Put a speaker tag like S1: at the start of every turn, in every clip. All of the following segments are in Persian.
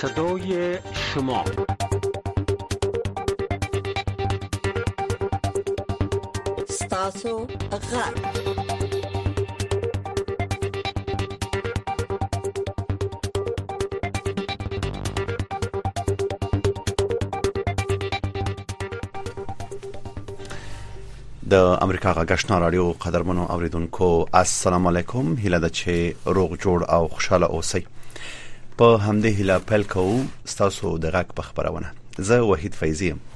S1: صدای شما
S2: ستاسو غرب
S3: د امریکا غږشنا رادیو قدرمنو اوریدونکو السلام علیکم. هیله ده چې روغ جوړ او خوشاله اوسئ. په همدې هیله پیل کوو ستاسو د غږ په خبرونه. زه وحید فیضی ام.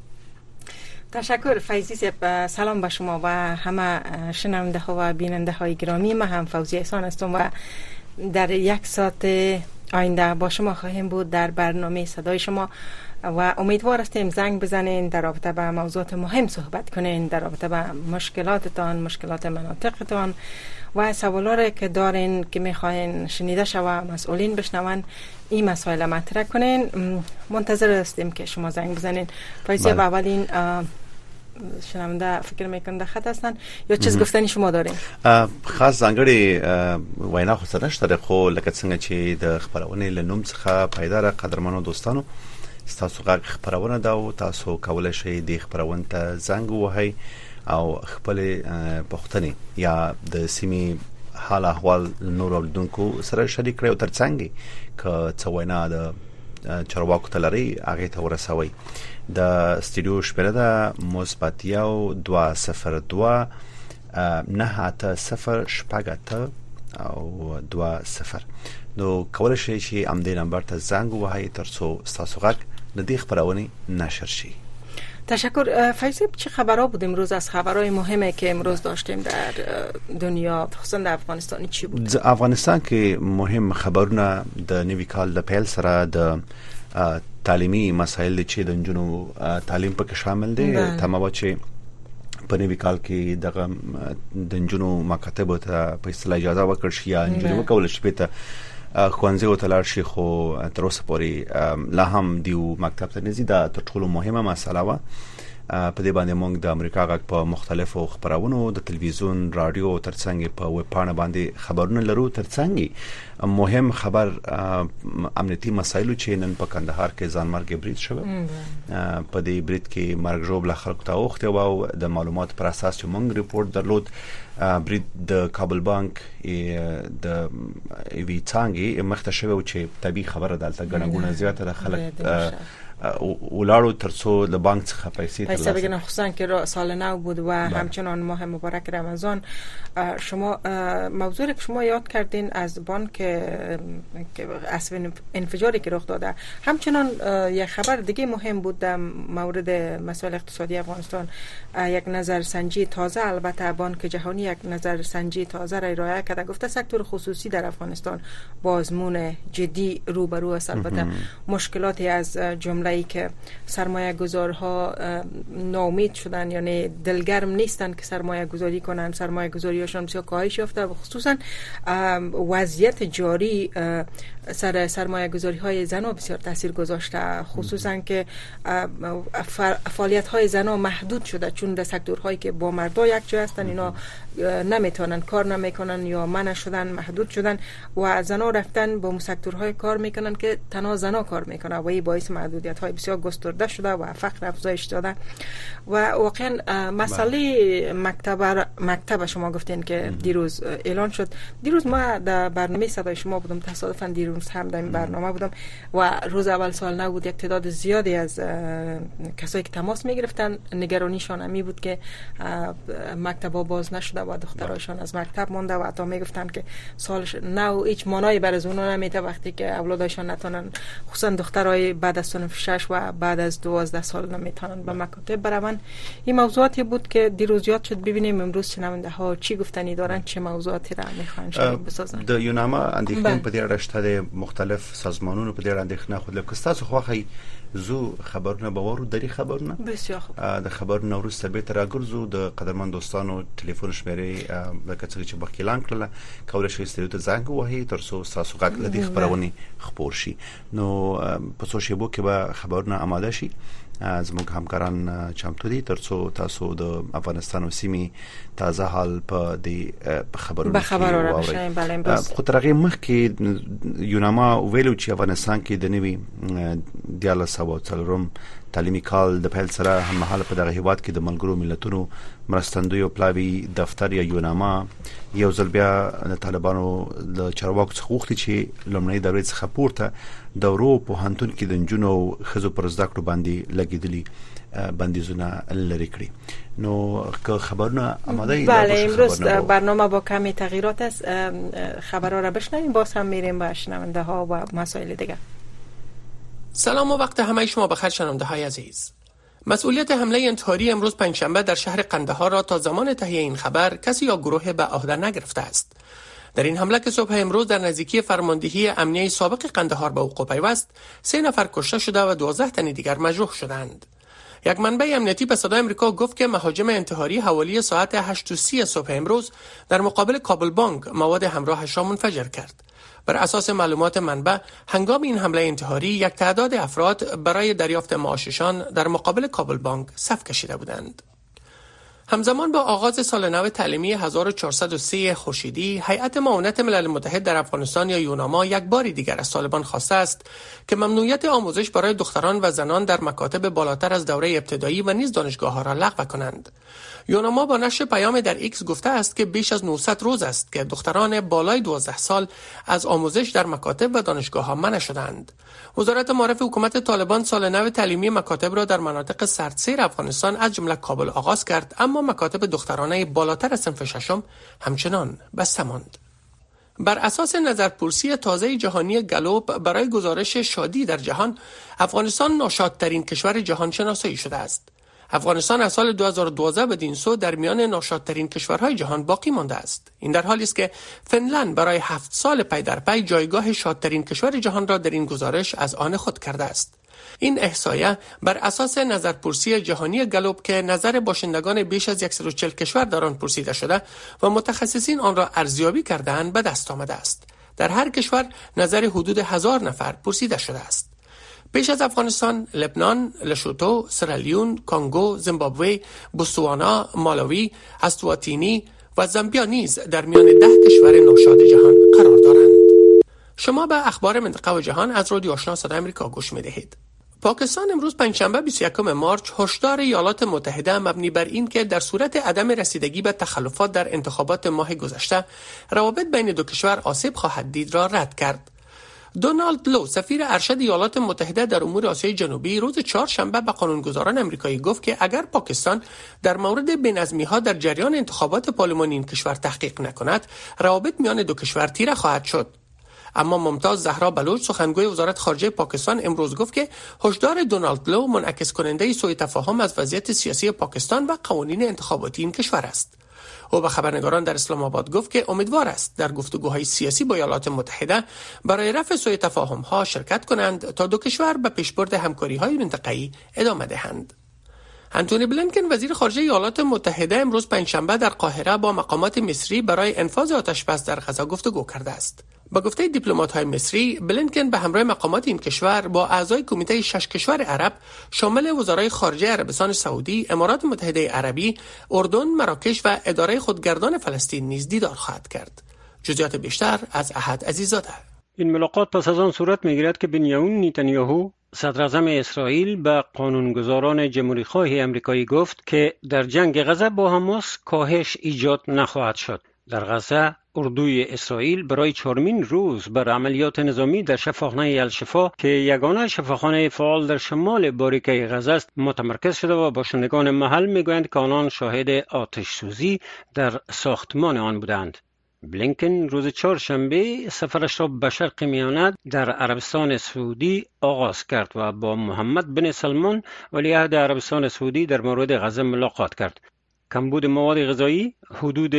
S4: تشکر فیضی صاحب. سلام به شما و همه شنونده ها و بیننده های گرامی. من هم فوزی احسان هستم و در یک ساعت آینده با شما خواهیم بود در برنامه صدای شما و امیدوار هستیم زنگ بزنین در رابطه با موضوعات مهم صحبت کنین، در رابطه با مشکلاتتان، مشکلات مناطقتان و سوالاری که دارین که میخواین شنیده شوه مسئولین بشنون این مسائل مطرح کنین. منتظر هستیم که شما زنگ بزنین. فایزی با اولین شنونده فکر میکنم در خط هستن یا چیز گفتنی شما دارین؟
S3: خاص ځانګړي وینا خو څه نشته، خو لکه څنګه چې د خبرونې لنوم څخه پیدا را قدرمنو دوستانو ستاسو غږ خبرونه دا او تاسو کولای شئ د خبرونه ته زنګ ووهئ او خپل پوښتنې یا د سیمې حال احوال نور اوریدونکو سره شریک کړئ او ترڅنګ که څه وینا د چارواکو ته لري هغه ته ورسوي. د استودیو شمیره ده -202 980 او 20. نو کولای شئ چې امدې نمبر ته زنګ ووهئ ترڅو ستاسو غږ د دې خبرونه نشر شي.
S4: تشکر. فیضی چه خبرها بود امروز؟ از خبرهای مهمه که امروز داشتیم در دنیا خصوصا در افغانستان چی بود؟
S3: افغانستان کې مهم خبرونه د نوي کال د پیل سره د تعلیمي مسایل چې د جنونو تعلیم پکې شامل دي. تمام چې په نوي کال کې د جنونو مکاتب ته په اصطلاح اجازه ورکړ شي یا جنونو کول شي په خوانځي او تلار شي، خو تر اوسه پورې لا هم دیو مکتب ته نزي. دا تر ټولو مهمه مسله و. په دې باندې موږ د امریکا غږ په مختلفو خبرونو د تلویزیون، رادیو ترڅنګ په ویب پاڼه باندې خبرونه لرو. ترڅنګ مهم خبر امنیتي مسایلو چې نن په کندهار کې ځانمرګ برید شوه. په دې برید کې مرګ ژوبله خلکو ته اوخته او د معلومات پر اساس چې موږ ریپورت درلود برید د کابل بانک د وی څنګه مخته شوه چې طبي خبره دلته غنغونه زیاته د خلک ولارو ترڅو د بانک څخه پیسې
S4: بگیرن، خصوصا که سال نو بود و همچنان ماه مبارک رمضان. شما موضوعی که شما یاد کردین از بانک که اصل انفجاری که رخ داده، همچنان یک خبر دیگه مهم بود در مورد مسائل اقتصادی افغانستان. یک نظرسنجی تازه، البته بانک جهانی یک نظرسنجی تازه را ارائه کرده، گفته سکتور خصوصی در افغانستان با آزمون جدی روبرو است. البته مشکلاتی از جمله ای که سرمایه گذارها ناامید شدن، یعنی دلگرم نیستن که سرمایه گذاری کنن، سرمایه گذاریشون بسیار کاهش یافته و خصوصا وضعیت جاری سر سرمایه گذاری های زنا بسیار تاثیر گذاشته، خصوصا که فعالیت های زنا محدود شده، چون در سکتورهایی که با مردا یک جای هستن اینا نمیتونن کار نمیکنن یا منع شدن، محدود شدن و زنا رفتن با سکتورهای کار میکنن که تنها زنا کار میکنه و این باعث محدودیت های بسیار گسترده شده و فقر افزایش داده. و واقعا مسئله مکتب شما گفتین که دیروز اعلان شد. دیروز ما در برنامه صدای شما بودم، تصادفاً دیروز هم در این برنامه بودم و روز اول سال نو بود. یک تعداد زیادی از کسایی که تماس میگرفتن نگرانیشان همی بود که مکتبا باز نشده و دخترایشان از مکتب مونده و حتی میگفتن که سال نو هیچ مانایی برای اونا نمیده وقتی که اولادشان نتونن، خصوصا دخترای بعد از صنف 6 و بعد از 12 سال نمیتونن به مکاتب برون. این موضوعاتی بود که دیروز یاد شد. ببینیم امروز شنونده ها چی گفتنی دارن، چه موضوعاتی را میخوان شریک بسازن.
S3: د یوناما اندېښنې په دې اړه شته، مختلف سازمانونو په دې اړه اندېښنه خو لکه تاسو خوخی زو خبرونه باور درې خبرونه
S4: بسیار خوب
S3: د خبرونه وروسته به تر راګرځو. د قدرمن دوستانو ټلیفون شمیرې لکه څنګه چې مخکې اعلان کړل کولای شئ استودیو ته زنګ ووهئ ترڅو تاسو غږ له دې خبرونه خبر شي. نو په سوشل میډیا کې به خبرونه آماده شي زموږ همکاران چمتو دي ترڅو تاسو د افغانستان او سیمې تازه حال په دې خبرونه
S4: راوړئ. بله
S3: خو ترغه مخ کې یوناما ویلو چې افغانستان کې د نوي دیاله سبا څلورم تعلیمي کال د پیل سره هم مهاله په دغه هیواد کې د ملګرو ملتونو مرستندوی او پلاوی دفتر یا یوناما یو ځل بیا د طالبانو د چارواکو څخه غوښتي چې لومړی دورې څخه پورته د اروپا هانتون کې د جنونو خزو پر زده کړو باندې لګیدلی بندیزونه لري کړی. نو که خبرونه آماده ای؟
S4: بله امروز برنامه با کمی تغییرات است. خبرها را بشنویم باز هم میریم با شنونده ها و مسائل دیگه.
S1: سلام و وقت همه شما بخیر شنونده های عزیز. مسئولیت حمله انتحاری امروز پنجشنبه در شهر قندهار را تا زمان تهیه این خبر کسی یا گروه به عهده نگرفته است. در این حمله که صبح امروز در نزدیکی فرماندهی امنیه سابق قندهار به وقوع پیوست 3 نفر کشته شده و 12 تن دیگر مجروح شدند. یک منبع امنیتی به صدای آمریکا گفت که مهاجم انتحاری حوالی ساعت 8:30 صبح امروز در مقابل کابل بانک مواد همراهش را منفجر کرد. بر اساس معلومات منبع هنگام این حمله انتحاری یک تعداد افراد برای دریافت معاششان در مقابل کابل بانک صف کشیده بودند. همزمان با آغاز سال نو تعلیمی 1403 خورشیدی، هیئت معاونت ملل متحد در افغانستان یا یوناما یک بار دیگر از طالبان خواسته است که ممنوعیت آموزش برای دختران و زنان در مکاتب بالاتر از دوره ابتدایی و نیز دانشگاه‌ها را لغو کنند. یوناما با نشر پیام در ایکس گفته است که بیش از 900 روز است که دختران بالای 12 سال از آموزش در مکاتب و دانشگاه‌ها منع شدند. وزارت معارف حکومت طالبان سال نو تعلیمی مکاتب را در مناطق سردسیر افغانستان از جمله کابل آغاز کرد، اما مکاتب دخترانه بالاتر از صنف ششم همچنان بسته ماند. بر اساس نظرپرسی تازه جهانی گالوپ برای گزارش شادی در جهان، افغانستان ناشادترین کشور جهان شناسایی شده است. افغانستان از سال 2012 بدین سو در میان ناشادترین کشورهای جهان باقی مانده است. این در حالی است که فنلند برای 7 سال پی در پی جایگاه شادترین کشور جهان را در این گزارش از آن خود کرده است. این احصایه بر اساس نظرپرسی جهانی گالوپ که نظر باشندگان بیش از 140 کشور در آن پرسیده شده و متخصصین آن را ارزیابی کرده‌اند به دست آمده است. در هر کشور نظر حدود 1000 نفر پرسیده شده است. پیش از افغانستان، لبنان، لشوتو، سرالیون، کانگو، زیمبابوه، بوتسوانا، مالاوی، اسواتینی و زامبیا نیز در میان 10 کشور ناشاد جهان قرار دارند. شما به اخبار منطقه و جهان از رادیو آشنا صدای آمریکا گوش می‌دهید. پاکستان امروز پنجشنبه 21 مارس هشدار ایالات متحده مبنی بر این که در صورت عدم رسیدگی به تخلفات در انتخابات ماه گذشته روابط بین دو کشور آسیب خواهد دید را رد کرد. دونالد لو سفیر ارشد ایالات متحده در امور آسیای جنوبی روز چهارشنبه به قانونگذاران آمریکایی گفت که اگر پاکستان در مورد بی‌نظمی‌ها در جریان انتخابات پارلمانی این کشور تحقیق نکند، روابط میان دو کشور تیره خواهد شد. اما ممتاز زهرا بلوچ سخنگوی وزارت خارجه پاکستان امروز گفت که هشدار دونالد لو منعکس کننده سوء تفاهم از وضعیت سیاسی پاکستان و قوانین انتخاباتی این کشور است. او به خبرنگاران در اسلام آباد گفت که امیدوار است در گفتگوهای سیاسی با ایالات متحده برای رفع سوء تفاهم‌ها شرکت کنند تا دو کشور به پیشبرد همکاری‌های منطقه‌ای ادامه دهند. انتونی بلینکن وزیر خارجه ایالات متحده امروز پنجشنبه در قاهره با مقامات مصری برای انفاذ آتش بس در غزه گفتگو کرده است. با گفته دیپلمات‌های مصری، بلینکن به همراه مقامات این کشور با اعضای کمیته 6 کشور عرب شامل وزرای خارجه عربستان سعودی، امارات متحده عربی، اردن، مراکش و اداره خودگردان فلسطین نیز دیدار خواهد کرد. جزئیات بیشتر از احد عزیزاده.
S2: این ملاقات پس از آن صورت می‌گیرد که بنیامین نتانیاهو صدراعظم اسرائیل به قانونگذاران جمهوری‌خواه آمریکایی گفت که در جنگ غزه با حماس کاهش ایجاد نخواهد شد. در غزه اردوی اسرائیل برای 4مین روز بر عملیات نظامی در شفاخانه الشفا که یگانه شفاخانه فعال در شمال باریکه غزه است متمرکز شده و باشندگان محل میگویند که آنان شاهد آتش سوزی در ساختمان آن بودند. بلینکن روز چهارشنبه سفرش را به شرق میانه در عربستان سعودی آغاز کرد و با محمد بن سلمان ولیعهد عربستان سعودی در مورد غزه ملاقات کرد. کمبود مواد غذایی حدود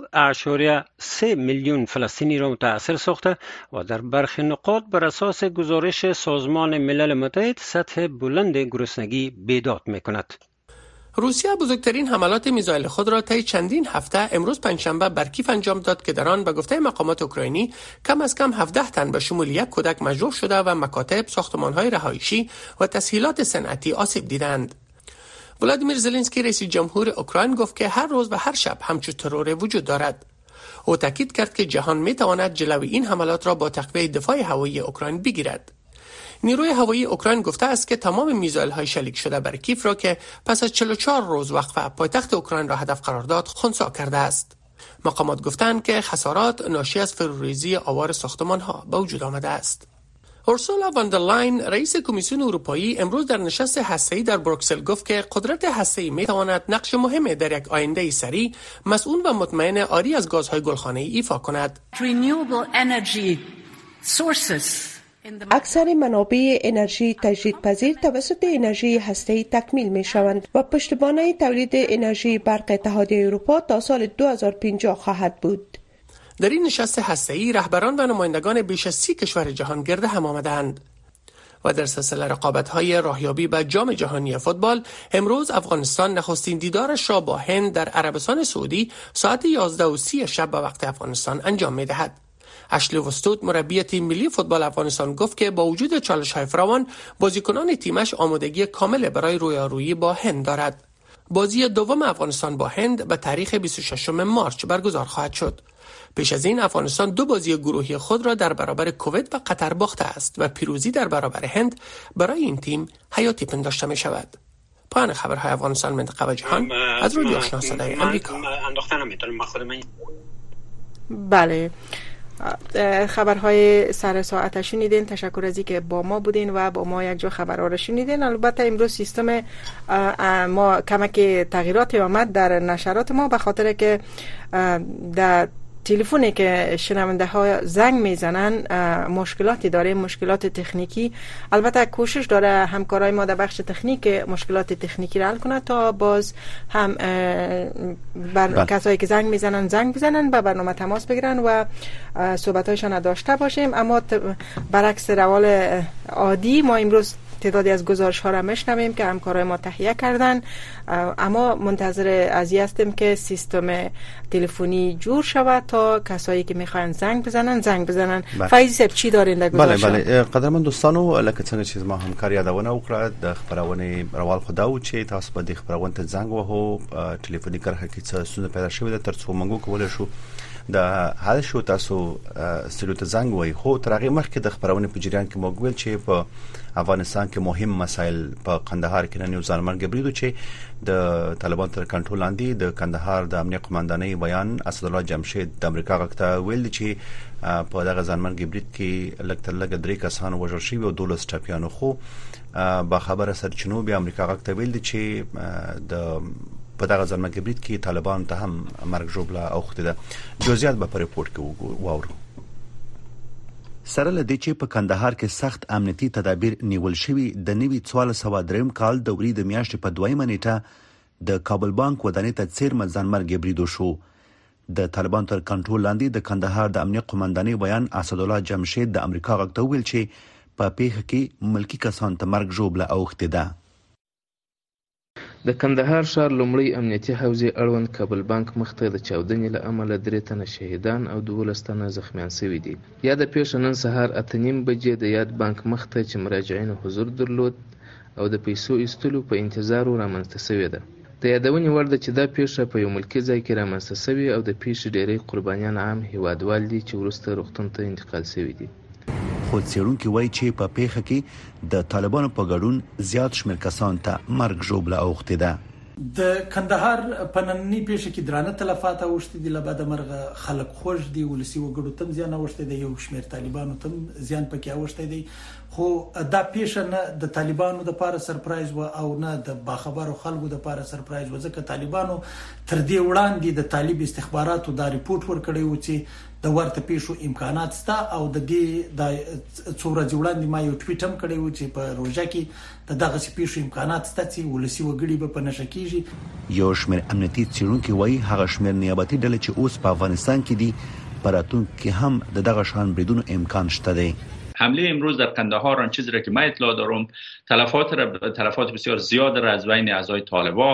S2: 2.3 میلیون فلسطینی را متاثر ساخته و در برخی نقاط بر اساس گزارش سازمان ملل متحد سطح بلند گرسنگی بیداد می‌کند.
S1: روسیه بزرگترین حملات میزایل خود را طی چندین هفته امروز پنجشنبه بر کیف انجام داد که در آن به گفته مقامات اوکراینی کم از کم 17 تن به شمول یک کودک مجروح شده و مکاتب، ساختمان‌های رهایشی و تسهیلات صنعتی آسیب دیدند. ولادیمیر زلنسکی رئیس جمهور اوکراین گفت که هر روز و هر شب همچون ترور وجود دارد. او تاکید کرد که جهان می‌تواند جلوی این حملات را با تقویت دفاع هوایی اوکراین بگیرد. نیروی هوایی اوکراین گفته است که تمام میزایل‌های شلیک شده بر کیف را که پس از 44 روز وقفه پایتخت اوکراین را هدف قرار داد خنثی کرده است. مقامات گفتند که خسارات ناشی از فروریزی آوار ساختمان‌ها به وجود آمده است. اورسولا واندرلاین رئیس کمیسیون اروپایی امروز در نشست هسته‌ای در بروکسل گفت که قدرت هسته‌ای می‌تواند نقش مهمی در یک آینده سریع، مسئول و مطمئن عاری از گازهای گلخانه‌ای ایفا کند.
S5: اکثر منابع انرژی تجدیدپذیر توسط انرژی هسته‌ای تکمیل می شوند و پشتوانه تولید انرژی برق اتحادیه اروپا تا سال 2050 خواهد بود.
S1: در این نشست هسته‌ای رهبران و نمایندگان بیش از 30 کشور جهان گرد هم آمدند. و در سلسله رقابت‌های راهیابی به جام جهانی فوتبال امروز افغانستان نخستین دیدارش را با هند در عربستان سعودی ساعت 11:30 شب به وقت افغانستان انجام می‌دهد. اشلی وستوت مربی تیم ملی فوتبال افغانستان گفت که با وجود چالش‌های فراوان بازیکنان تیمش آمادگی کامل برای رویارویی با هند دارد. بازی دوم افغانستان با هند به تاریخ 26 مارس برگزار خواهد شد. پیش از این افغانستان 2 بازی گروهی خود را در برابر کویت و قطر باخته است و پیروزی در برابر هند برای این تیم حیاتی پنداشته می شود. پایان خبرهای افغانستان منطقه و جهان از رادیو آشنا صدای آمریکا.
S4: بله، خبرهای سر ساعت شنیدین. تشکر از اینکه با ما بودین و با ما یک جا خبرها را شنیدین. البته امروز سیستم ما کمک تغییراتی آمد در نشرات ما، به خاطر که در تلفنی که شنونده ها زنگ میزنن مشکلاتی داره، مشکلات تکنیکی. البته کوشش داره همکارای ما در بخش تکنیک مشکلات تکنیکی را حل کنه تا باز هم کسایی که زنگ میزنن زنگ بزنن، به برنامه تماس بگیرن و صحبتایشان داشته باشیم. اما برعکس روال عادی ما امروز تعدادی از گزارش ها را میشنویم که همکارای ما تهیه کردن، اما منتظر ازی هستیم که سیستم تلفنی جور شود تا کسایی که میخوان زنگ بزنن. فایزی صاحب چی دارین در گزارش؟
S3: بله قدرمن دوستانو، لکه څنګه چې ما همکار یادونه وکړه د خبرونه روال خداو چې تاسو به د خبرونه ته زنګ وهو ټلیفوني کرخه کې څه ستونزه پیدا شوې ده ترڅو موږ کولای شو د حل شو تاسو ستړي ته زنګ وای. خو تر هغه مخکې د خبرونه په جریان کې موږ ویل چې په افغانستان کې مهم مسایل په قندهار کې نن یو ځانمرګ بریدو چې د طالبان تر کنټرول لاندې د کندهار د امنیت قومندانۍ بیان اسدالله جمشید د امریکا غکته ویل چې په دغه ځانمرګ برید کې لکه 3 کسان وژل شوي او 12 ټپیانو. خو با خبره سرچینو به امریکا غکته ویل چې د په دغه ځانمرګ برید کې طالبان ته هم مرګ ژوبله اوخته ده. جزئیات به په ریپورت کې واورو. سره لدې چې په کندهار کې سخت امنیتي تدابیر نیول شوي د نوي 1403 کال د ورې د میاشتې په 2 نیټه د کابل بانک ودانۍ ته څیرمه ځانمرګ بریدو شو. د طالبان تر کنټرول لاندې د کندهار د امنیت قومندانۍ بیان اسدالله جمشید د امریکا غږ ته ویل چې په پیښه کې ملکی کسان ته مرګ ژوبله اوخته ده.
S6: د کندهار ښار لومړی امنیتي حوزې اړوند کابل بانک مخته د چاودنې له امله 3 تنه شهیدان او 12 تنه زخمیان شوي دي. یاده پیښه نن سهار 8:30 بجې د یاد بانک مخته چې مراجعین حضور درلود او د پیسو ایستلو په انتظار رامنځته شوې ده. د یادونې وړ ده چې دا پیښه په یو ملکي ځای کې رامنځته شوې او د پیښې ډېری قربانیان عام هیوادوال دي چې وروسته روغتون ته انتقال شوي دي.
S3: خو څېړونکي وایي چې په پیښه کې د طالبانو په ګډون زیات شمېر کسان ته مرګ ژوبله اوښتې ده.
S7: د کندهار په نننۍ پیښه کې درانه تلفات اوښتي دي. له بده مرغه خلک خوښ دي، ولسي وګړو تم زیان اوښتي دی، یو شمېر طالبانو تم زیان پکې اوښتي دی. خو دا پیښه نه د طالبانو د لپاره سرپرایز و او نه د باخبرو خلکو د لپاره سرپرایز و، ځکه طالبانو تر دې وړاندې د طالب استخباراتو دا ریپورت ورکړی و چې د ورته پیښو امکانات شته او د دې د څو ورځې وړاندې ما یو ټویټ هم کړی و چې په روژه کې دغه پیښو امکانات شته چې ولسي وګړي به په نشه کیږي.
S3: یو شمېر امنیتي څېړونکي وایي هغه شمېر نیابتي ډلې چې اوس په افغانستان کې دي په راتلونکي کې هم د دغه شان بریدونو امکان شته دی.
S8: حمله امروز در قندهار آن چیزی را که من اطلاع دارم تلفات بسیار زیاد را از بین اعضای طالبان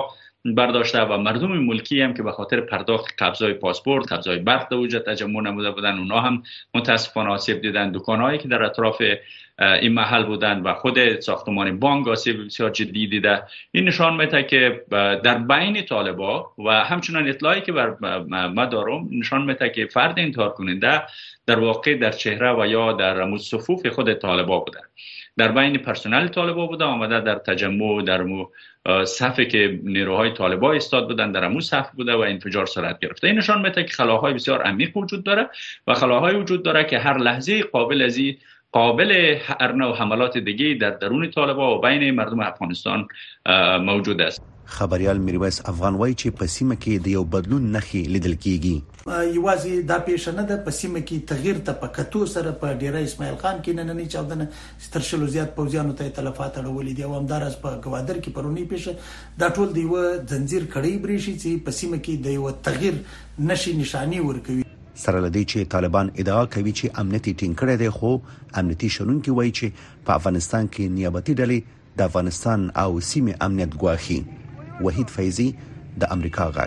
S8: برداشته و مردم ملکی هم که به خاطر پرداخت قبضای پاسپورت، قبضای برق در اونجا تجمع نموده بودن، اونا هم متاسفانه آسیب دیدن. دکانهایی که در اطراف این محل بودن و خود ساختمان بانک آسیب بسیار جدی دیده. این نشان میده که در بین طالبا و همچنان اطلاعی که بر ما دارم نشان میده که فرد انتحار کننده در واقع در چهره و یا در صفوف خود طالبا بوده، در بین پرسنل طالبا بوده، آمده در تجمع در صفی که نیروهای طالبا ایستاد بودن در همون صف بوده و انفجار صورت گرفته. این نشان میده که خلاهای بسیار عمیق وجود داره و خلاهای وجود داره که هر لحظه قابل هر نوع حملات دیگه در درون طالبا و بین مردم افغانستان موجود است.
S3: خبریال میرویس افغان وایي چې په سیمه کې د یو بدلون نښې لیدل کیږي.
S7: یوازې دا پیښه نه ده، په سیمه کې تغییر ته په کتو سره په ډیره اسماعیل خان کې نننۍ چاودنه تر شلو زیات پوځیانو ته تلفات اړولې دي او همدارس په ګوادر کې پرونی پیښه دا ټول د یو ځنځیر کړي بریښي چې په سیمه کې د یو تغییر نشي نشانی ورکوي.
S3: سره لدی چې طالبان ادعا کوي چې امنیتي ټینګ کړي دي، خو امنیتي شنونکي وایي چې په افغانستان کې نیابتي ډلې د افغانستان او سیمه امنیت ګواښي. وحید فیضی د امریکا غږ.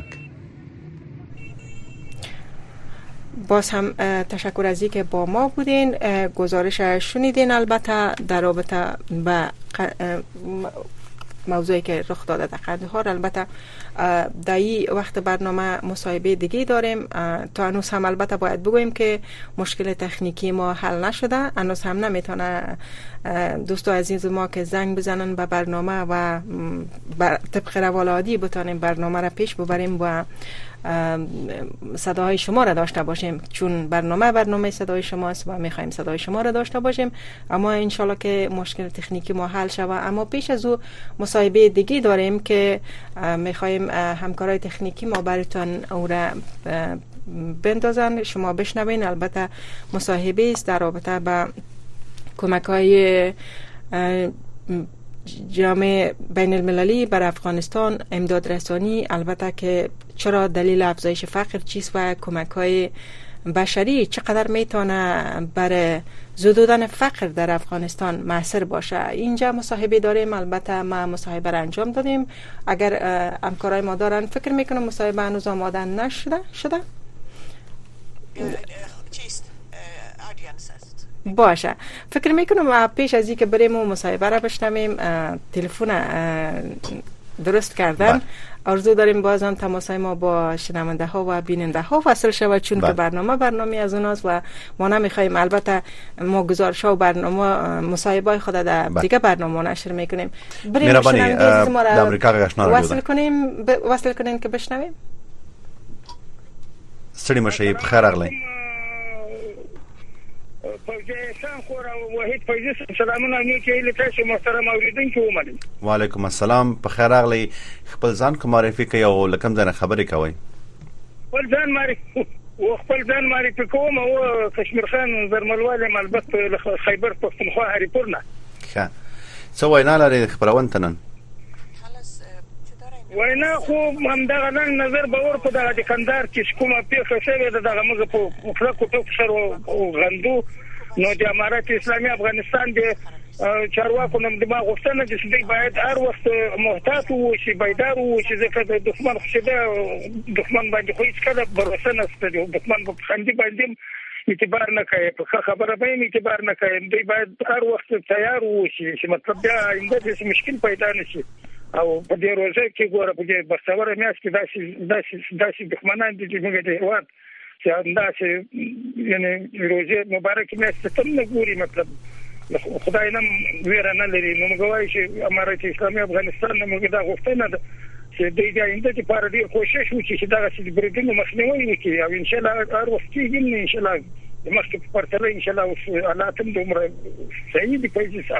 S4: باز هم تشکر از اینکه با ما بودین. گزارش شنیدین البته در رابطه با موضوعی که رخ داده در قندهار. البته در این وقت برنامه مصاحبه دیگه داریم. تا هنوز هم البته باید بگویم که مشکل تکنیکی ما حل نشده، هنوز هم نمیتونه دوستو عزیز ما که زنگ بزنن به برنامه و طبق روال عادی بتانیم برنامه را پیش ببریم و صداهای شما را داشته باشیم، چون برنامه صدای شما است و میخوایم صدای شما را داشته باشیم. اما انشالله که مشکل تکنیکی ما حل شود. اما پیش از او مصاحبه دیگه داریم که میخوایم همکارای تکنیکی ما براتون او را بندازن، شما بشنوین. البته مصاحبه است در رابطه با کمک‌های جامعه بین المللی بر افغانستان، امداد رسانی، البته که چرا دلیل افزایش فقر چیست و کمک‌های بشری چقدر میتونه برای زدودن فقر در افغانستان موثر باشه. اینجا مصاحبه داریم، البته ما مصاحبه را انجام دادیم. اگر همکارای ما دارن فکر میکنم مصاحبه هنوز آماده نشده چیست باشه. فکر میکنم پیش از اینکه بریم و مصاحبه را بشنویم تلفن درست کردن. آرزو داریم بازم تماسای ما با شنونده ها و بیننده ها وصل شود، چون که برنامه از اوناست و ما نمیخوایم البته ما گزارش ها و برنامه مصاحبه خود در دیگه برنامه نشر میکنیم. بریم شنونده ما را وصل کنیم که بشنویم.
S3: سړي مشه په خیر راغلی.
S9: پوجیسان خور او وحید فیضی سلامونه نیکه ایله تاسو محترم اوریدونکو ومنئ.
S3: وعلیکم السلام، په خیر راغلی. خپل ځان کوم معرفي کوي او لکم ځنه خبرې کوي؟
S9: خپل ځان معرفي کوم او کشمیر خان زرملواله ملبت خیبر پختونخوا هریپور نه.
S3: ښه، څه وینا لري خبرونه تنن؟
S9: وینا خو همدغه نظر باور په دغه کندهار کې کومه پیښه شوې ده دغه موږ په فلکو ټوک سر او غندو نو د امارات اسلامي افغانستان د چارواکو نوم د ما غوښتنه چې دوی باید هر وخت محتاط وشي، بیدار وشي، ځکه د دښمن خشده دښمن باندې خو هیڅ کله بروسه نشته. د دښمن په خندي باندې اعتبار نه کوي، په خبره به اعتبار نه کوي. دوی باید هر وخت تیار وشي چې مطلب بیا آینده د مشکل پیدا نشي. او په دې روزه کې ګوره په دې بختوره میاشت کې داسې دښمنان دي چې موږ د هېواد چې همداسې یعنې روزه مبارک میاشت ته نه ګوري، مطلب خدای نه ویره نه لري. نو موږ وایو چې امارت اسلامي افغانستان نه موږ دا غوښتنه ده چې دوی د آینده لپاره ډېر کوشش وکړي چې دغسې د بریدونو مخنیوی وکړي او انشاءالله هر وخت کېږي نه انشاءالله د مخکې په پرتله انشاءالله اوس حالات هم دومره صحیح دي. فیضي صاحب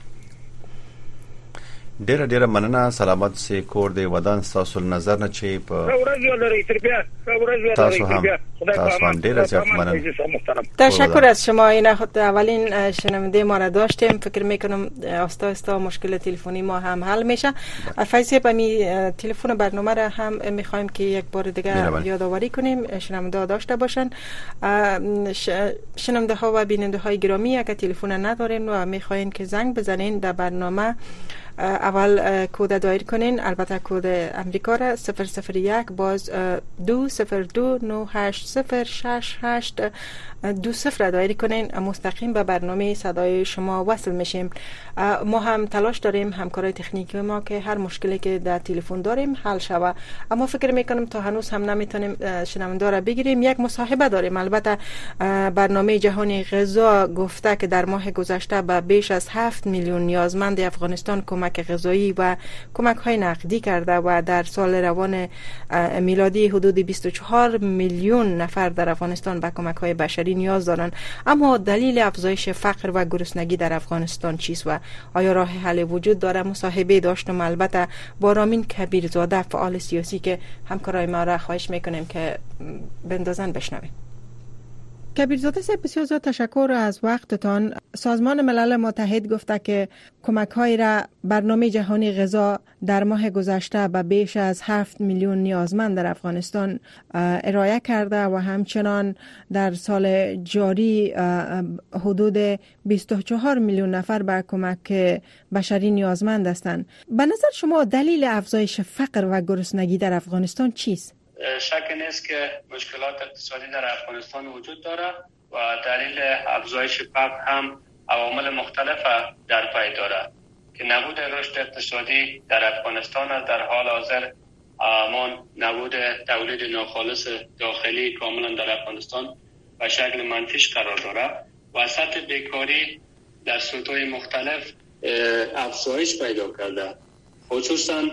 S3: ډیره مننه. سلامت سي کور دی ودان تاسو نظر نه چي په
S9: ورځ ولري تربيه
S3: تاسو هم ډیره زیات مننه.
S4: تشکر از شما. این خود اولین شنونده ما را داشتیم. فکر میکنم آستا مشکل تلفنی ما هم حل میشه. فیضی بمی تلفن برنامه را هم میخوایم که یک بار دیگه یادآوری کنیم شنونده ها داشته باشن. شنونده ها و بیننده های گرامی اگر تلفن ندارین و میخواین که زنگ بزنین در برنامه اول کد دایر کنین، البته کد امریکا را 001 باز 202980682 دایر کنین، مستقیم به برنامه صدای شما وصل میشیم. ما هم تلاش داریم همکارای تکنیکی ما که هر مشکلی که در تلفن داریم حل شود، اما فکر میکنم تا هنوز هم نمیتونیم شنونده را بگیریم. یک مصاحبه داریم. البته برنامه جهانی غذا گفته که در ماه گذشته به بیش از 7 میلیون نیازمند افغانستان کمک غذایی و کمک های نقدی کرده و در سال روان میلادی حدود 24 میلیون نفر در افغانستان به کمک های بشری نیاز دارند. اما دلیل افزایش فقر و گرسنگی در افغانستان چیست و آیا راه حل وجود داره؟ مصاحبه داشتم البته با رامین کبیرزاده، فعال سیاسی، که همکارای ما را خواهش میکنیم که بندازن بشنویم. کبیرزاده صاحب، بسیار زیاد تشکر از وقتتان. سازمان ملل متحد گفته که کمک‌های را برنامه جهانی غذا در ماه گذشته به بیش از 7 میلیون نیازمند در افغانستان ارائه کرده و همچنان در سال جاری حدود 24 میلیون نفر به کمک بشری نیازمند هستند. به نظر شما دلیل افزایش فقر و گرسنگی در افغانستان چیست؟
S10: شک نیست که مشکلات اقتصادی در افغانستان وجود داره و دلیل افزایش فقر هم عوامل مختلف در پی داره که نبود رشد اقتصادی در افغانستان است. در حال حاضر نبود تولید ناخالص داخلی کاملا در افغانستان به شکل منفیش قرار داره و سطح بیکاری در سطوح مختلف افزایش پیدا کرده، خصوصا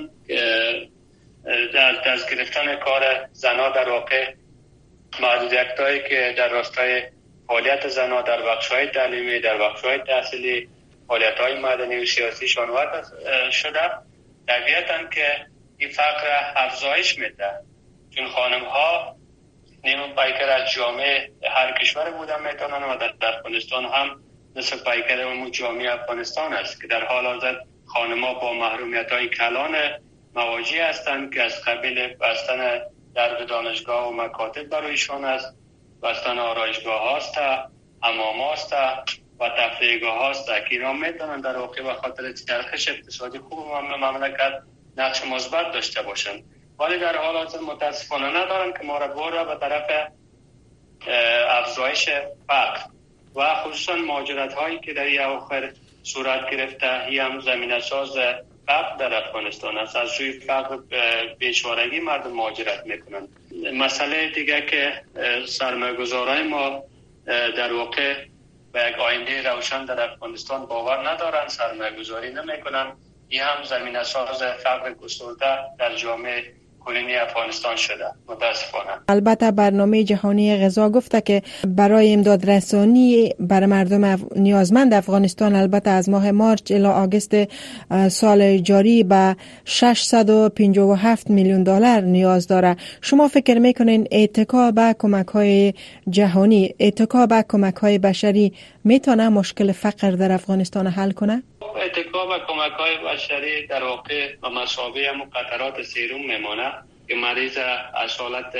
S10: در دست گرفتن کار زنها. در واقع محدودیت‌هایی که در راستای فعالیت زنها در بخش‌های تعلیمی، در بخش‌های تحصیلی، فعالیت‌های مدنی و سیاسی شان وارد شده، طبیعتاً که این فقر افزایش میده، چون خانم‌ها نیم پیکر از جامعه هر کشور بودن میتونن و در افغانستان هم نصف پیکر اون جامعه افغانستان است که در حال حاضر خانم‌ها با محرومیت‌های کلان مواجه هستند که از قبیل بستن درب دانشگاه و مکاتب برایشان است، بستن آرایشگاه هاست، حمام هاست و تفریحگاه هاست که اینا میتونن در واقع به خاطر چرخش اقتصادی خوب مملکت نقش مثبت داشته باشند، ولی در حال حاضر متاسفانه ندارن که ما را بره به طرف افزایش فقر و خصوصا مهاجرت هایی که در این اواخر صورت گرفته هم زمینه ساز فقر در افغانستان است. از روی فقر بیچارگی مردم مهاجرت میکنند. مسئله دیگه که سرمایه‌گذارای ما در واقع به یک آینده روشن در افغانستان باور ندارن، سرمایه‌گذاری نمیکنن. این هم زمینه ساز فقر گسترده در جامعه کلینی افغانستان شده متاسفانه.
S4: البته برنامه جهانی غذا گفته که برای امداد رسانی بر مردم نیازمند افغانستان البته از ماه مارچ الی آگوست سال جاری به 657 میلیون دلار نیاز داره. شما فکر میکنین اتکا به کمک‌های جهانی، اتکا به کمک‌های بشری میتونه مشکل فقر در افغانستان حل کنه؟
S10: اتکا به کمک‌های بشری در واقع به مثابه قطرات سیروم میمانه که مریض از حالت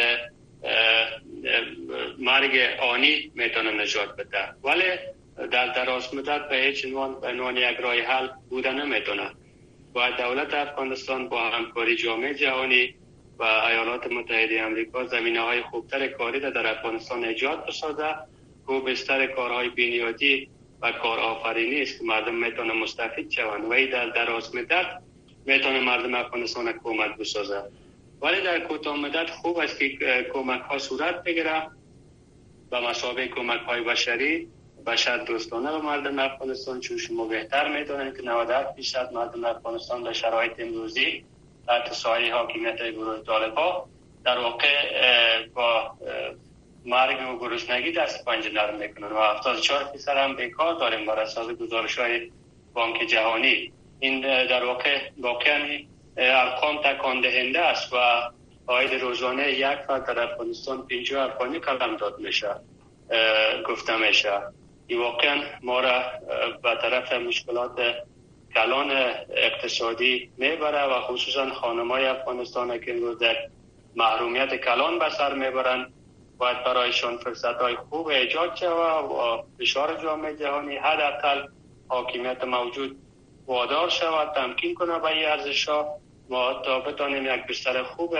S10: مرگ آنی میتونه نجات بده، ولی در دراز مدت به هیچ عنوان یک راه حل بوده نمیتونه. باید دولت افغانستان با همکاری جامعه جهانی و ایالات متحده آمریکا زمینه‌های خوبتر کاری در افغانستان ایجاد بسازه و بستر کارهای بنیادی و کارآفرینی است که مردم میتونه مستفید شوند و این در دراز مدت میتونه مردم افغانستان کمک بسازه. ولی در کوتاه مدت خوب است که کمک ها صورت بگیره به مثابه کمک های بشری بشر دوستانه به مردم افغانستان، چون شما بهتر میدونید که 97% مردم افغانستان در شرایط امروزی تحت سایه حاکمیت گروه طالبان در واقع با مرگ و گرسنگی دست پنجه نرم میکنن و 74% هم بیکار داریم بر اساس گزارش‌های بانک جهانی. این در واقع واقعا ارقام تکان دهنده است و عاید روزانه یک فرد در افغانستان 50 افغانی قلمداد میشه گفته میشه. این واقعا ما را به طرف مشکلات کلان اقتصادی میبره و خصوصا خانم‌های افغانستان که امروز در محرومیت کلان به سر میبرن باید برایشان فرصت‌های خوب ایجاد شود و فشار جامعه جهانی حداقل حاکمیت موجود وادار شود، تمکین کنه به این ارزش‌ها و تا بتانیم یک بستر خوب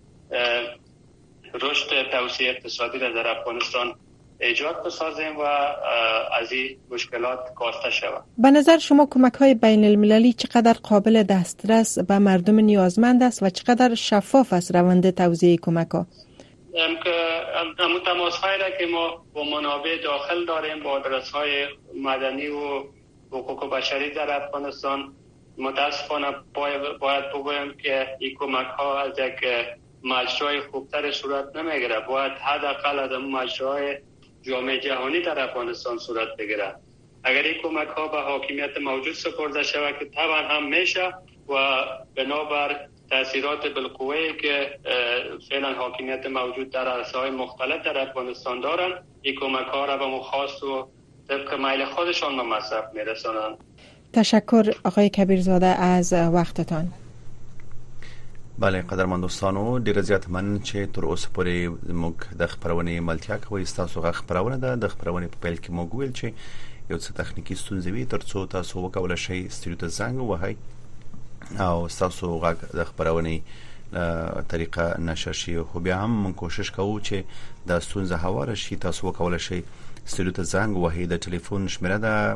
S10: رشد توسعه اقتصادی را در افغانستان ایجاد بسازیم و از این مشکلات کاسته شود.
S4: به نظر شما کمک‌های بین المللی چقدر قابل دسترس به مردم نیازمند است و چقدر شفاف است روند توزیع کمک‌ها؟
S10: تماس‌هایی را که ما با منابع داخل داریم، با آدرس‌های مدنی و حقوق بشری در افغانستان، متاسفانه باید بگویم که این کمک‌ها از یک مجرای خوبتر صورت نمیگیره. باید حداقل از مجرای جامعه جهانی در افغانستان صورت بگیره. اگر این کمک‌ها به حاکمیت موجود سپرده شود که طبعا هم میشه و بنابر تاثیرات بالقوه‌ای که فعلا حاکمیت موجود در عرصه‌های مختلف در افغانستان دارن، این کمک‌ها را به مخواست و طبق میل خودشان به مصرف میرسانند.
S4: تشکر آقای کبیرزاده از وقتتان.
S3: بله قدرمن دوستانو، ډیر زیات من چې تر اوسه پورې موږ د خبرونې ملتیا کوي. تاسو غږ خبرونه ده د خبرونې په پیل کې موږ ویل چې یو څه تخنیکی ستونزې وي، ترڅو تاسو وکولای شئ استودیو ته زنګ ووهئ او تاسو غږ د خبرونې طریقه نشر شي. خو بیا هم موږ کوشش کوو چې د ستونزه هواره شي. تاسو وکولای شئ استودیو ته زنګ ووهئ. د ټلیفون شمیره ده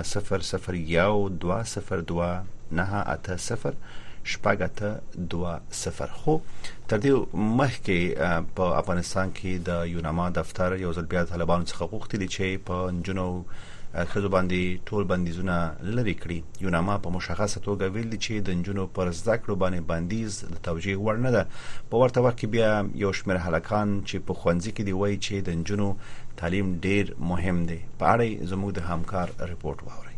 S3: 0012029880 شپږ-8-2-0. خو تر دې مخکې په افغانستان کې د یوناما دفتر یو ځل بیا طالبانو څخه غوښتي دي چې په نجونو خزو باندې ټول بندیزونه لري کړي. یوناما په مشخصه توګه ویل دي چې د نجونو پر زده کړو باندې بندیز د توجیه وړ نه ده. په ورته وخت کې بیا یو شمېر هلکان چې په ښوونځي کې دی وایي چې د نجونو تعلیم ډیر مهم دی. په اړه زموږ د همکار ریپورت واورئ.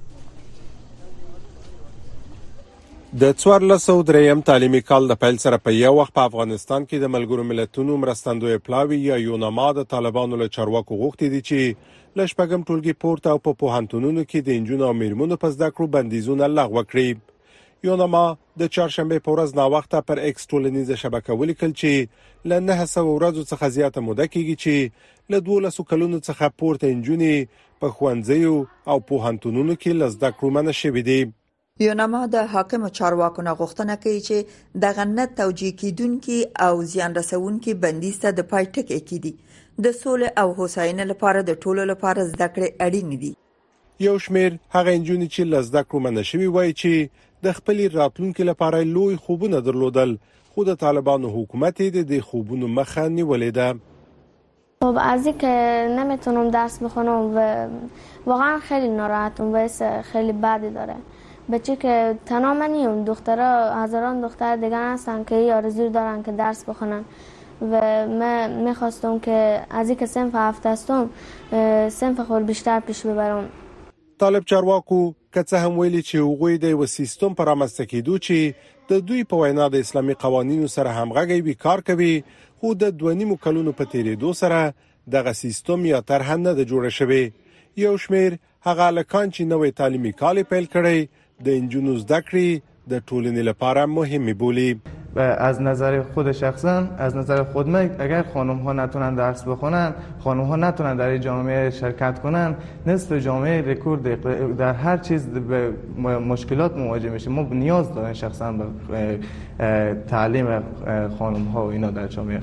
S11: د 1403 تعلیمي کال د پیل سره په یو وخت په افغانستان کې د ملګرو ملتونو مرستندوی پلاوی یا یوناما د طالبانو له چارواکو غوښتي دي چې له شپږم ټولګي پورته او په پوهنتونونو کې د انجونو او میرمنو په زده کړو بندیزونه لغوه کړي. یوناما د چهارشنبه په ورځ ناوخته پر ایکس ټولنیزه شبکه ولیکل چې له 900 ورځو څخه زیاته موده کېږي چې له 12 کلونو څخه پورته انجونې په ښوونځیو او پوهنتونونو کې له زده کړو منع شوي دي.
S12: یوناما د حاکم چارواکو نه غوښتنه کوي چې د غنت توجیه کیدونکو او زیان رسونکو بندیز ته د پای ټکی کړي. د سولې او هوساینې لپاره د ټولو لپاره زده کړې اړین دي.
S11: یو شمېر هغه انجونې چې له زده کړو منع شوي وایي چې د خپل راتلونکو لپاره لوی خوبونه درلودل، خو د طالبانو حکومت د خوبونو مخه نیولې ده.
S13: خب از اینکه نمیتونم درس بخونم و واقعا خیلی ناراحتم و خیلی بدی داره. بچه که تنها من نیم، دخترها هزاران دختر دیگه هستن که آرزو دارن که درس بخونن و من میخواستم که از اینکه صنف هفته هستم صنف خود بیشتر پیش ببرم.
S11: طالب چارواکو که څه هم ویلي چې هغوی د یو سیستم پر رامنځته کېدو چې د دوی په وینا د اسلامي قوانینو سره همغږی وي کار کوي، خو د 2.5 کلونو په تیریدو سره دغه سیستم یا طرح نه د جوړ شوی. یو شمېر هغه هلکان چې نوې تعلیمي کال پیل کړی د انجونو زده کړې د ټولنې لپاره مهمه بولی.
S14: از نظر خود شخصا، از نظر خود من، اگر خانم ها نتونن درس بخونن، خانم ها نتونن در این جامعه شرکت کنن، نصف جامعه رکورد در هر چیز به مشکلات مواجه میشه. ما نیاز داریم شخصا به تعلیم خانم ها و اینا در جامعه.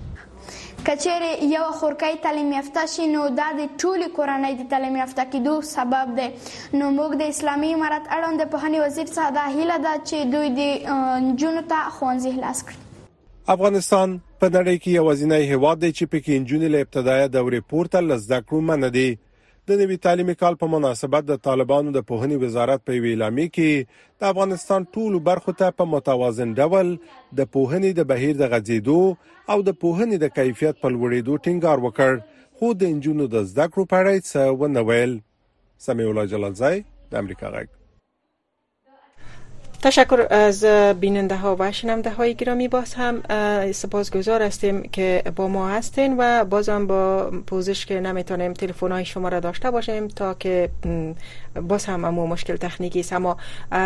S15: کچېرې یو خورکۍ تعلیم یافته شي نو دا د ټولې کورنۍ د تعلیم یافته کېدو سبب دی. نو موږ د اسلامي امارت اړوند د پوهنې وزیر څخه دا هیله ده چې دوی د نجونو ته ښوونځي خلاص کړي.
S11: افغانستان په نړۍ کې یوازینی هیواد دی چې پکې نجونې له ابتدایي دورې پورته له زده کړو منع دي. د نوي تعلیمي کال په مناسبت د طالبانو د پوهنې وزارت په اعلامیه کې د افغانستان ټولو برخو ته په متوازن ډول د پوهنې د بهیر د غځېدو او د پوهنې د کیفیت په لوړېدو ټینګار وکړ، خو د انجونو د زده کړو په اړه څه ونه ویل. سمیع الله جلالزی، د امریکا غږ.
S4: تشکر از بیننده ها و شنونده های گرامی. باز هم سپاسگزار هستیم که با ما هستین و بازم با پوزش که نمیتونیم تلفن های شما را داشته باشیم تا که باز هم مشکل تکنیکی است. اما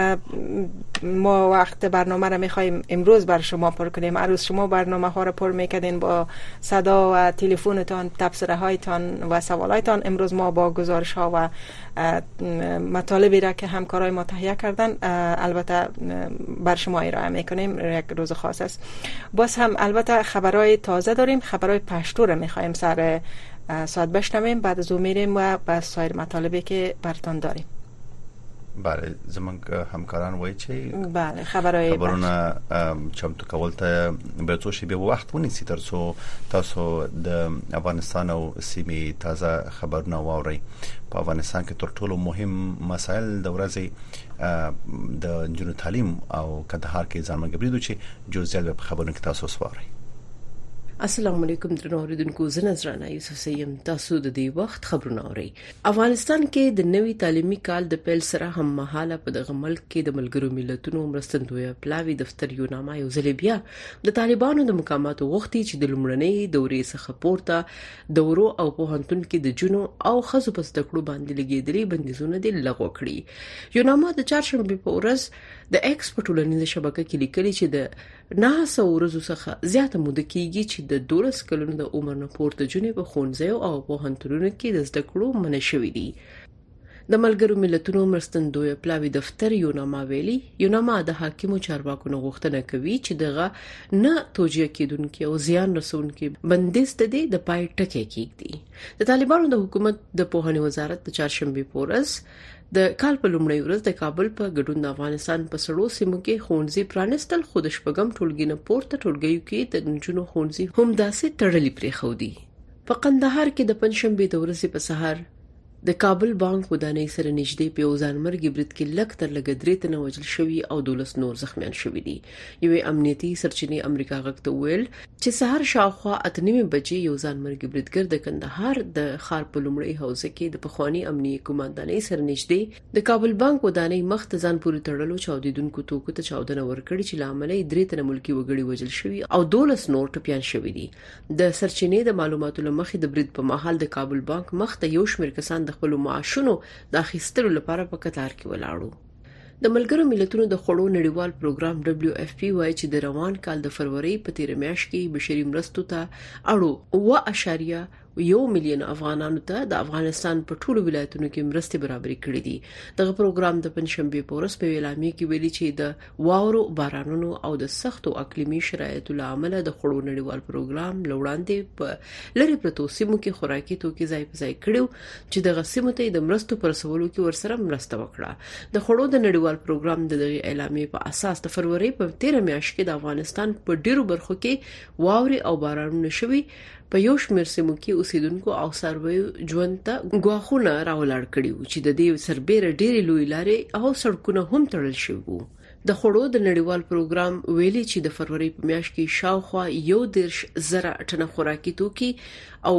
S4: ما وقت برنامه را میخوایم امروز بر شما پر کنیم. هر روز شما برنامه ها را پر میکردین با صدا و تلفنتان، تبصره هایتان و سوالایتان. امروز ما با گزارش ها و مطالبی را که همکارای ما تهیه کردن البته بر شما ارائه میکنیم. یک روز خاص است. باز هم البته خبرهای تازه داریم. خبرهای پشتو را میخوایم سر ساعت بشنویم، بعد از او میریم و به سایر مطالبی که براتون داریم.
S3: بله، زمونږ همکاران وایي چې
S4: بله خبرونه
S3: چمتو کول ته به څو شی به وخت ونیسي ترڅو تاسو د افغانستان او سیمې تازه خبرونه واورئ. په افغانستان کې تر ټولو مهم مسایل د ورځې د جنو تعلیم او کندهار کې ځانمرګ بریدو چې جزئیات په خبرونه کې تاسو واورئ.
S16: السلام علیکم درنو اوریدونکو، زه نظرانه یوسف سیم. تاسو د دې وخت خبرونه اورئ. افغانستان کې د نوي تعلیمي کال د پیل سره هم مهاله په دغه ملک کې د ملګرو ملتونو مرستندوی پلاوی دفتر یو نامه یو ځل بیا د طالبانو د مقاماتو غوښتي چې د لومړنۍ دورې څخه پورته دورو او پوهنتون کې د جنو او خزو په تکړو باندې لګیدلي بندیزونه د لغوه کړي. یو نامه د چهارشنبه په ورځ د ایکس په ټولنیزه شبکه کې لیکلي چې د 900 ورځو څخه زیاته موده کېږي چې د 12 کلونو د عمر نه پورته جنې په ښوونځیو او پوهنتونونو کې د زده کړو منع شوي دي. د ملګرو ملتونو مرستندوی پلاوی دفتر یو نامه ویلي، یو نامه د حاکمو چارواکو نه غوښتنه کوي چې دغه نه توجیه کېدونکي او زیان رسونکي بندیز د پای ټکی کېږدي. د طالبانو د حکومت د پوهنې وزارت د چهارشنبه په ورځ د کال په لومړۍ ورځ د کابل په ګډون د افغانستان په سړو سیمو کې ښوونځي پرانستل، خو د شپږم ټولګي نه پورته ټولګیو کې د نجونو ښوونځي هم داسې تړلي پرېښودي. په قندهار کې د پنځشنبې د ورځې په سهار د کابل بانک ودانۍ سره نږدې په یو ځانمرګي برید کې لږ تر لږه 3 تنه وژل شوي او 12 نور زخمیان شوي دي. یوې امنیتي سرچینې امریکا غږ ته ویل چې سهار شاوخوا 8:30 بجې یو ځانمرګي بریدګر د کندهار د ښار په لومړۍ حوزه کې د پخوانی امنیتي قوماندانۍ سره نږدې د کابل بانک ودانۍ مخ ته ځان پورې تړلو چاودیدونکو توکو ته چاودنه ورکړي چې لامل یې 3 تنه ملکی وګړي وژل شوي او 12 نور ټپيان شوي دي. د سرچینې د معلوماتو لمخې د برید په مهال د کابل بانک مخ ته یو شمېر کسان د خپل معاشونو د اخیستلو لپاره په قطار کې ولاړو. د ملګرو ملتونو د خوړو نړیوال پروګرام WFP وایي چې د روان کال د فروری په 13 میاشت کې بشري مرستو ته اړو 1.1 ملیون افغانانو ته د افغانستان په ټولو ولایتونو کې مرستې برابرې کړې دي. دغه پروګرام د پنځشنبه په ورځ په اعلامیه کې ویلي چې د واورو بارانونو او د سختو اقلیمي شرایطو لامل د خوړو نړیوال پروګرام لوړاندې په لری پروتو سیمو کې خوراکي توکي ځای په ځای کړو چې دغه سیمو ته د مرستو پر رسولو کې ورسره مرسته وکړه. د خوړو د نړیوال پروګرام د دغه اعلامیه په اساس د فروری په 13 میاشت کې د افغانستان په ډیرو برخو کې واوري او بارانونه شوي په یو شمېر سیمو کې اوسیدونکو او څارویو ژوند ته ګواښونه راولاړ کړي وو چې د دې سربېره ډېرې لوی لارې او سړکونه هم تړل شوي وو. د خوړو د نړیوال پروګرام ویلي چې د فروری په میاشت کې شاوخوا 1.0 ټنه خوراکي توکي او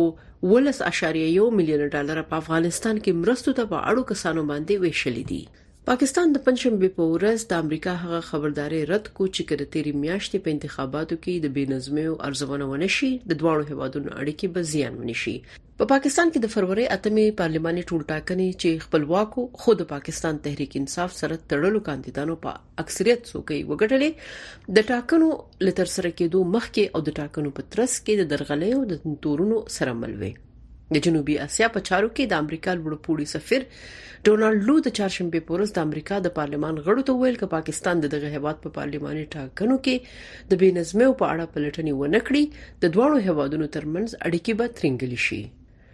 S16: 11.1 ملیون ډالر په افغانستان کې مرستو ته په اړو کسانو باندې ویشلې دي. پاکستان د پنځشنبه په ورځ د امریکا هغه خبرداري رد کو چې کله تیری میاشتې په انتخاباتو کې د بېنظمۍ او ارزونه ونشي د دواړو هیوادونو اړیکې به زیان ونشي. په پاکستان کې د فروری 8 پارلماني ټولټاکنې چې خپلواکو خو د پاکستان تحریک انصاف سره تړلو کاندیدانو په اکثریت څوکۍ وګټلې، د ټاکنو لتر سره کېدو مخکې او د ټاکنو په ترڅ کې د درغلیو د تورونو سره مل وي. د جنوبي اسیا په چارو کې د امریکا لوړپوړي سفیر ډونالد لو د چهارشنبه په ورځ د امریکا د پارلمان غړو ته ویل چې پاکستان دغه هیواد په پارلماني ټاکنو کې د بېنظمۍ په اړه پلټنې ونه کړي، د دوه هیوادونو ترمنځ اړیکې به ترنګلې شي.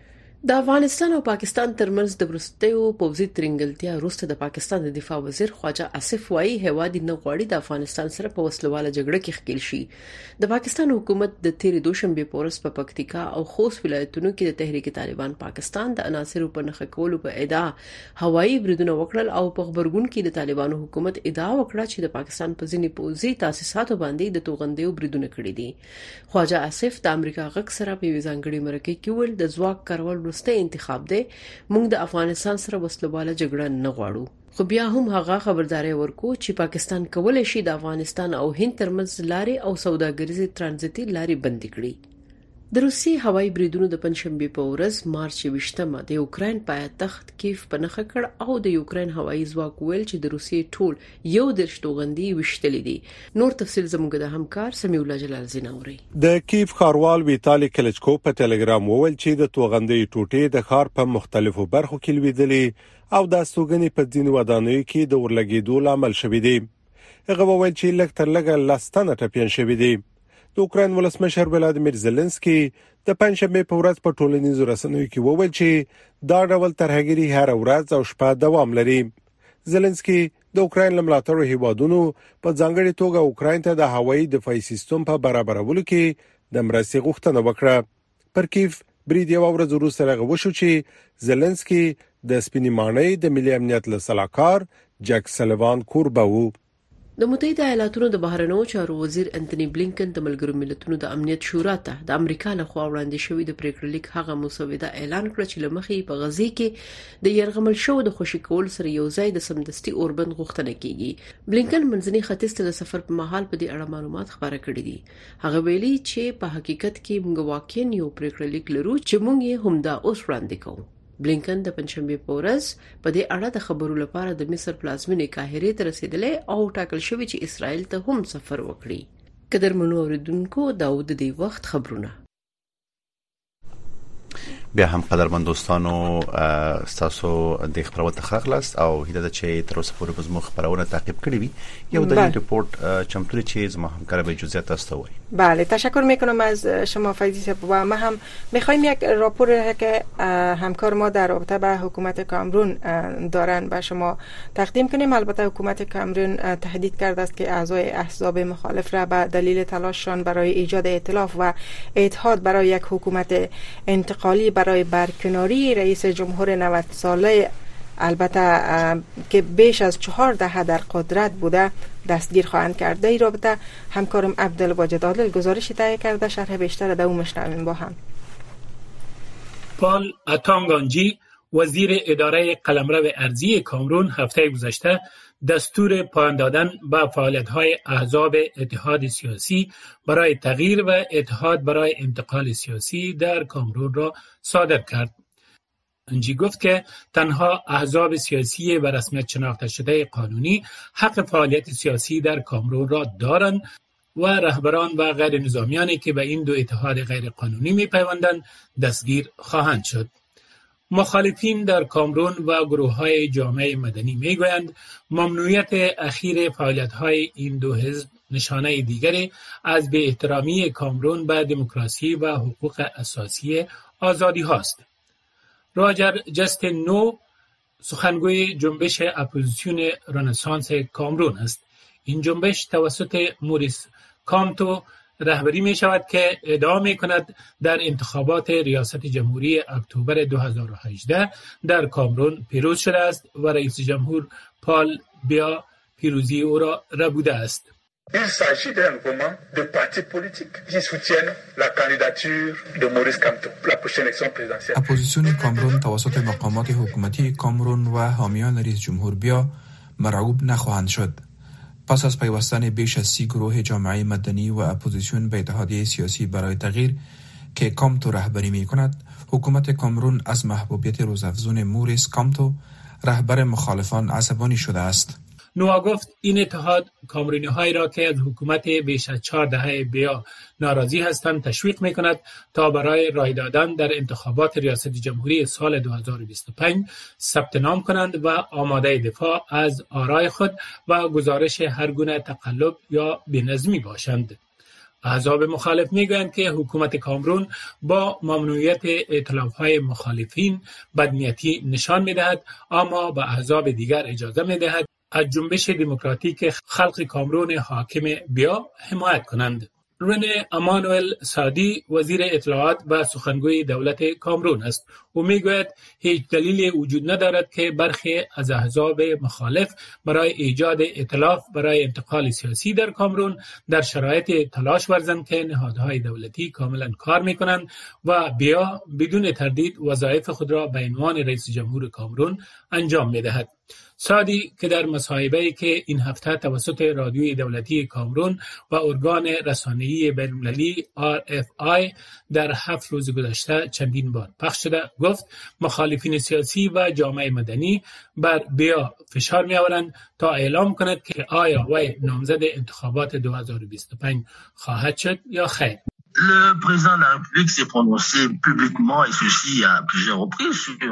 S16: د افغانستان او پاکستان ترمنځ د وروستیو پوځي ترنګلتیا وروسته د پاکستان د دفاع وزیر خواجه آصف وایي هیواد نه غواړي د افغانستان سره په وسلواله جګړه کې ښکیل شي. د پاکستان حکومت د تیرې دوشنبه په ورځ په پکتیکا او خوست ولایتونو کې د تحریک طالبان پاکستان د عناصرو په نښه کولو په ادعا هوایي بریدونه وکړل او په خبرګون کې د طالبانو حکومت ادعا وکړه چې د پاکستان په ځینې پوځي تاسیساتو باندې د توغندیو بریدونه کړي دي. خواجه آصف د امریکا غږ سره په ځانګړي مرکه کې ویل د ځواک کارول وروسته انتخاب دی، موږ د افغانستان سره وسلواله جګړه نه غواړو. خو بیا هم هغه خبرداري ورکو چې پاکستان کولای شي د افغانستان او هند ترمنځ لارې او سوداګریزي ترانزیتي لارې بند کړي. د روسي هوایي بریدونو د پنځشنبه په ورځ مارچ 20مه د یوکرين پایتخت کیف په نخښه کړ او د یوکرين هوایي ځواک ویل چې د روسي ټول یو د شتوغندي وشتل دي. نور تفصيل زموږ د همکار سمیع الله جلال زیناوري.
S11: د کیف ښاروال ویتالي کلچکو په ټلګرام وویل چې د توغندي ټوټې د ښار په مختلفو برخو کې لویدلې او د استوګنې په ځینو ودانیو کې د ورلګېدو لامل شوې دي. هغه وویل چې لږ تر لږه لستانه ټپيان شوې دي. د اوکراین ولسمشر ولادیمیر زيلنسکي د پنځشنبه په ورځ په ټولنیزو رسنیو کې وویل چې دا ډول ترهګری هر ورځ او شپه دوام لري. زيلنسکي د اوکراین لملاتړو هیوادونو په ځانګړي توګه اوکراین ته د هوایي دفاعي سیستم په برابرولو کې د مرستې غوښتنه وکړه. پر کیف برید یو ورځ وروسته راغلی شو چې زيلنسکي د سپینې ماڼۍ د ملي امنیت له سلاکار جک سلیوان کوربه وو.
S16: د متحده ایالاتونو د بهرنیو چارو وزیر انټونی بلینکن د ملګرو ملتونو د امنیت شورا ته د امریکا لخوا وړاندې شوی د پریکړې لیک هغه مسوده اعلان کړ چې لمخې په غزي کې د يرغمل شو د خوشی کول سره یو ځای د سمدستي اوربند غوښتنه کیږي. بلینکن منځني ختیځ ته د سفر په مهال په دې اړه معلومات خبره کړې دي. هغه ویلي چې په حقیقت کې موږ واقعا یو پریکړې لیک لرو چې موږ یې همدا اوس وړاندې کوو. بلینکن د پنځشنبه په ورځ په دې اړه د خبرو لپاره د مصر پلازمینې قاهره ته رسیدلې او ټاکل شوی چې اسرائیل ته هم سفر وکړي. قدرمنو اوریدونکو دا د دې وخت خبرونه.
S3: بیا هم قدرمن دوستانو تاسو د خبرو ته خلاص او هیله چې تر اوسه پورې زموږ خبرونه تعقیب کړی وي. یو د ریپورت چمتو چې زما همکار به جزئیات تاسو ته وایي.
S4: بله تشکر میکنم از شما فیضی صاحب و ما هم میخوایم یک راپور که همکار ما در رابطه با حکومت کامرون دارن به شما تقدیم کنیم. البته حکومت کامرون تهدید کرده است که اعضای احزاب مخالف را به دلیل تلاششان برای ایجاد ائتلاف و اتحاد برای یک حکومت انتقالی برای برکناری رئیس جمهور 90 ساله البته که بیش از 4 دهه در قدرت بوده دستگیر خواهند کرد. در این رابطه همکارم عبدالواجد عادل گزارشی تهیه کرده. شرح بیشتر در اون میشنویم با هم.
S17: پال اتانگانجی وزیر اداره قلمرو ارضی کامرون هفته گذشته دستور پایان دادن به فعالیت‌های احزاب اتحاد سیاسی برای تغییر و اتحاد برای انتقال سیاسی در کامرون را صادر کرد. انجی گفت که تنها احزاب سیاسی و رسمیت شناخته شده قانونی حق فعالیت سیاسی در کامرون را دارند و رهبران و غیر نظامیانی که به این دو اتحاد غیر قانونی می پیوندند دستگیر خواهند شد. مخالفین در کامرون و گروه‌های جامعه مدنی می‌گویند ممنوعیت اخیر فعالیت‌های این دو حزب نشانه دیگری از بی احترامی کامرون به دموکراسی و حقوق اساسی آزادی هاست. راجر جستین نو سخنگوی جنبش اپوزیسیون رنسانس کامرون است. این جنبش توسط موریس کامتو رهبری می شود که ادعا می کند در انتخابات ریاست جمهوری اکتبر 2018 در کامرون پیروز شده است و رئیس جمهور پال بیا پیروزی او را ربوده است.
S18: Il s'agit d'un mouvement de partis politiques qui soutiennent la candidature de Maurice Kamto pour la prochaine élection présidentielle.
S19: اپوزیسیون کامرون توسط مقامات حکومتی کامرون و حامیان رئیس جمهور بیا مرعوب نخواهند شد. پس از پیوستن بیش از 30 گروه جامعه مدنی و اپوزیسیون به اتحادیه سیاسی برای تغییر که کامتو رهبری می کند، حکومت کامرون از محبوبیت روزافزون موریس کامتو رهبر مخالفان عصبانی شده است.
S17: نوا گفت این اتحاد کامرونی‌هایی را که از حکومت بیش از 4 دهه بیا ناراضی هستند تشویق می‌کند تا برای رای دادن در انتخابات ریاست جمهوری سال 2025 ثبت نام کنند و آماده دفاع از آرای خود و گزارش هر گونه تقلب یا بی‌نظمی باشند. احزاب مخالف میگویند که حکومت کامرون با ممنوعیت ائتلاف‌های مخالفین بدنیتی نشان می‌دهد، اما به احزاب دیگر اجازه می‌دهد از جنبش دموکراتیک خلق کامرون حاکم بیا حمایت کنند. رنه امانوئل سادی وزیر اطلاعات و سخنگوی دولت کامرون است. او میگوید هیچ دلیلی وجود ندارد که برخی از احزاب مخالف برای ایجاد ائتلاف برای انتقال سیاسی در کامرون در شرایط تلاش ورزند که نهادهای دولتی کاملا کار میکنند و بیا بدون تردید وظایف خود را به عنوان رئیس جمهور کامرون انجام میدهد. سادی که در مصاحبه‌ای که این هفته توسط رادیوی دولتی کامرون و ارگان رسانه‌ای بین‌المللی RFI در 7 روز گذشته چندین بار پخش شده گفت مخالفین سیاسی و جامعه مدنی بر بیا فشار می‌آورند تا اعلام کند که آیا وی نامزد انتخابات 2025 خواهد شد یا خیر.
S20: Le président de la République s'est prononcé publiquement et ceci à plusieurs reprises sur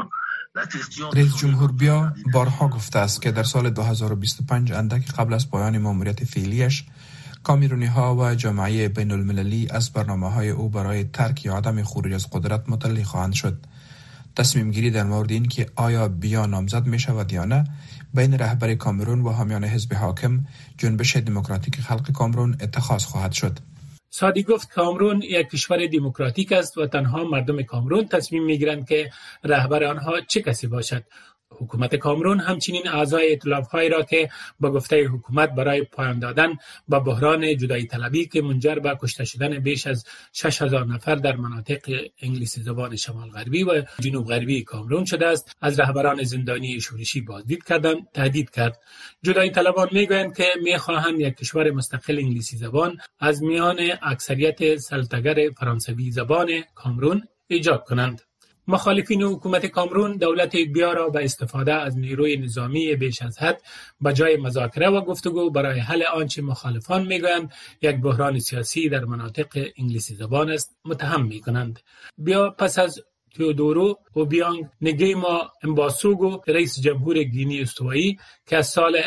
S19: رئیس جمهور بیا بارها گفته است که در سال 2025 اندک قبل از پایان ماموریت فعلیش کامرونی ها و جامعه بین المللی از برنامه های او برای ترک یا عدم خروج از قدرت مطلع خواهند شد. تصمیم گیری در مورد این که آیا بیا نامزد می شود یا نه بین رهبر کامرون و حامیان حزب حاکم جنبش دموکراتیک خلق کامرون اتخاذ خواهد شد.
S17: سادی گفت کامرون یک کشور دموکراتیک است و تنها مردم کامرون تصمیم میگیرند که رهبر آنها چه کسی باشد. حکومت کامرون همچنین اعضای ائتلاف‌هایی را که با گفته حکومت برای پایان دادن با بحران جدایی طلبی که منجر به کشته شدن بیش از 6000 نفر در مناطق انگلیسی زبان شمال غربی و جنوب غربی کامرون شده است از رهبران زندانی شورشی بازدید کردند تهدید کرد. جدایی طلبان میگویند که میخواهند یک کشور مستقل انگلیسی زبان از میان اکثریت سلطگر فرانسوی زبان کامرون ایجاد کنند. مخالفین حکومت کامرون دولت بیا را به استفاده از نیروی نظامی بیش از حد به جای مذاکره و گفتگو برای حل آنچه مخالفان میگویند یک بحران سیاسی در مناطق انگلیسی زبان است متهم میکنند. بیا پس از تئودورو اوبیانگ نگیما امباسوگو رئیس جمهور گینی استوایی که از سال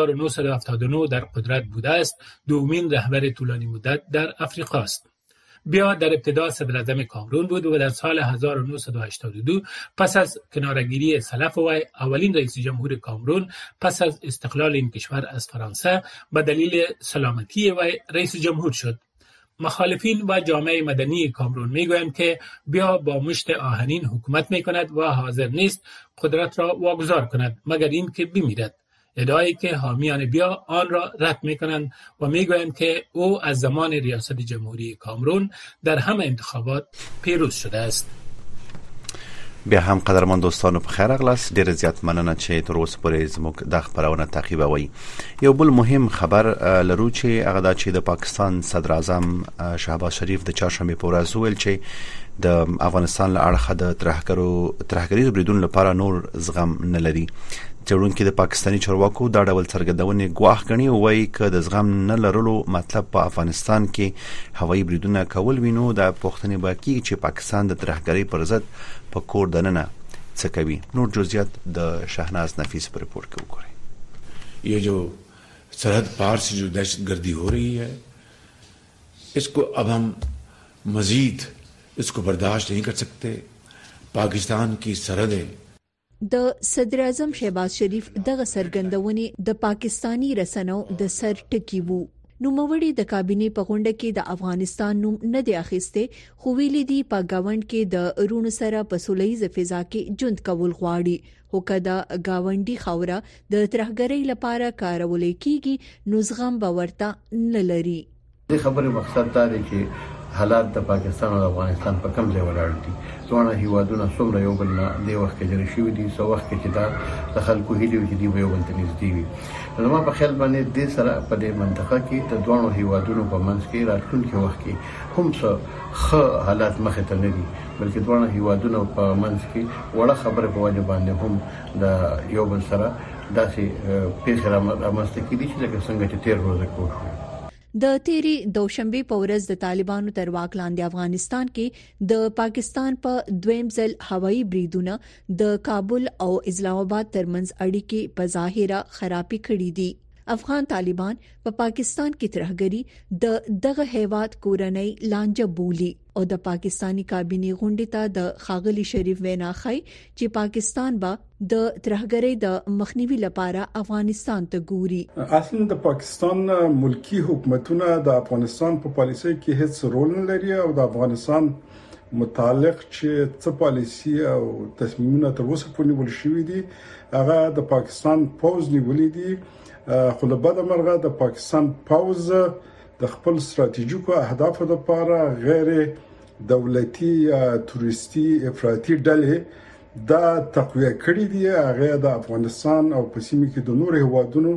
S17: 1979 در قدرت بوده است دومین رهبر طولانی مدت در افریقا است. بیا در ابتدا صدراعظم کامرون بود و در سال 1982 پس از کناره‌گیری سلف وی اولین رئیس جمهور کامرون پس از استقلال این کشور از فرانسه به دلیل سلامتی وی رئیس جمهور شد. مخالفین و جامعه مدنی کامرون میگویند که بیا با مشت آهنین حکومت میکند و حاضر نیست قدرت را واگذار کند مگر این که بمیرد. ادعایی که حامیان بیا آن را رد میکنند و میگویند که او از زمان ریاست جمهوری کامرون در همه انتخابات پیروز شده است.
S3: بیا هم قدرمن دوستانو په خیر اغلاس ډیر زیات مننه چې تر اوسه پورې زموږ د خبرونه تعقیبوي. یو بل مهم خبر لرو چې هغه دا چې د پاکستان صدر اعظم شهباز شریف د چهارشنبه په ورځ ویل چې د افغانستان له اړخه د ترهګریزو بریدونو لپاره نور زغم نه لري. چېرونکې د پاکستاني چارواکو دا ډول څرګندونې ګواښ ګڼي او وایي که د زغم نه لرلو مطلب په افغانستان کې هوایي بریدونه کول وینو د پوښتنې به کېږي چې پاکستان د ترهګرۍ پر ضد په کور دننه څه کوي. نور جزئیات د شهناز نفیس پر رپورټ کې وګورئ.
S21: ये जो सरहद पार से जो दहशतगर्दी हो रही है इसको अब हम मजीद इसको बर्दाश्त नहीं कर सकते. पाकिस्तान की सरहदें
S22: د صدر اعظم شهباز شریف دغه سرګندونې د پاکستانی رسنیو د سر ټکی وو. نوموړي د کابینې په غونډه کې د افغانستان نوم نه دی اخیسته خو ویلي دی په گاوند کې د رونو سره په سولهییز فضا کې ژوند کول غواړي. هو کدا گاونډي خوره د ترهګرۍ لپاره کارول کیږي نو زغم به ورته نه لري.
S23: د خبرې مقصد دا دی چې حالات د پاکستان او افغانستان په کوم ځای ولاړ دي. ځوانه هیوادونه څومره یو بل نه دی وخت کې جوړ شوي دي. سو وخت کې دا د خلکو هیلې چې دی یو بل ته نږدې وي. نو ما په خیال باندې د سره په دې منطقه کې د ځوانو هیوادونو په منځ کې راتلونکي وخت کې هم څه حالات مخ ته نه دي بلکې ځوانو هیوادونو په منځ کې وړه خبره په وجه باندې هم د یو بل سره داسې پیښه رامنځته کېدي چې لکه څنګه چې تیر ورځ کوو.
S22: د تیری دوشنبه په ورځ د طالبانو تر واک لاندې افغانستان کې د پاکستان په دویم ځل هوایي بریدونه د کابل او اسلام آباد ترمنځ اړیکې په ظاهره خرابې کړې دي. افغان طالبان په پاکستان کې ترهګری د دغه هیواد کورنۍ لانجه بولی او د پاکستانی کابینې غونډې ته د خاغلی شریف وینا خای چې پاکستان به د ترهګری د مخنیوي لپاره افغانستان ته ګوري.
S24: اصلا د پاکستان ملکی حکومتونه د افغانستان په پالیسي کې هیڅ رول نه لري او د افغانستان متعلق چې څه پالیسي او تصمیمونه تر اوسه پورې نیول شوي دي هغه د پاکستان پوز نیولې دي. خو له بده مرغه د پاکستان پوز د خپل ستراتیژیکو اهدافو لپاره غیر دولتي یا توریستي افراطي ډلې دا تقویه کړی دی هغه د افغانستان او په سیمه کې د نور هیوادونو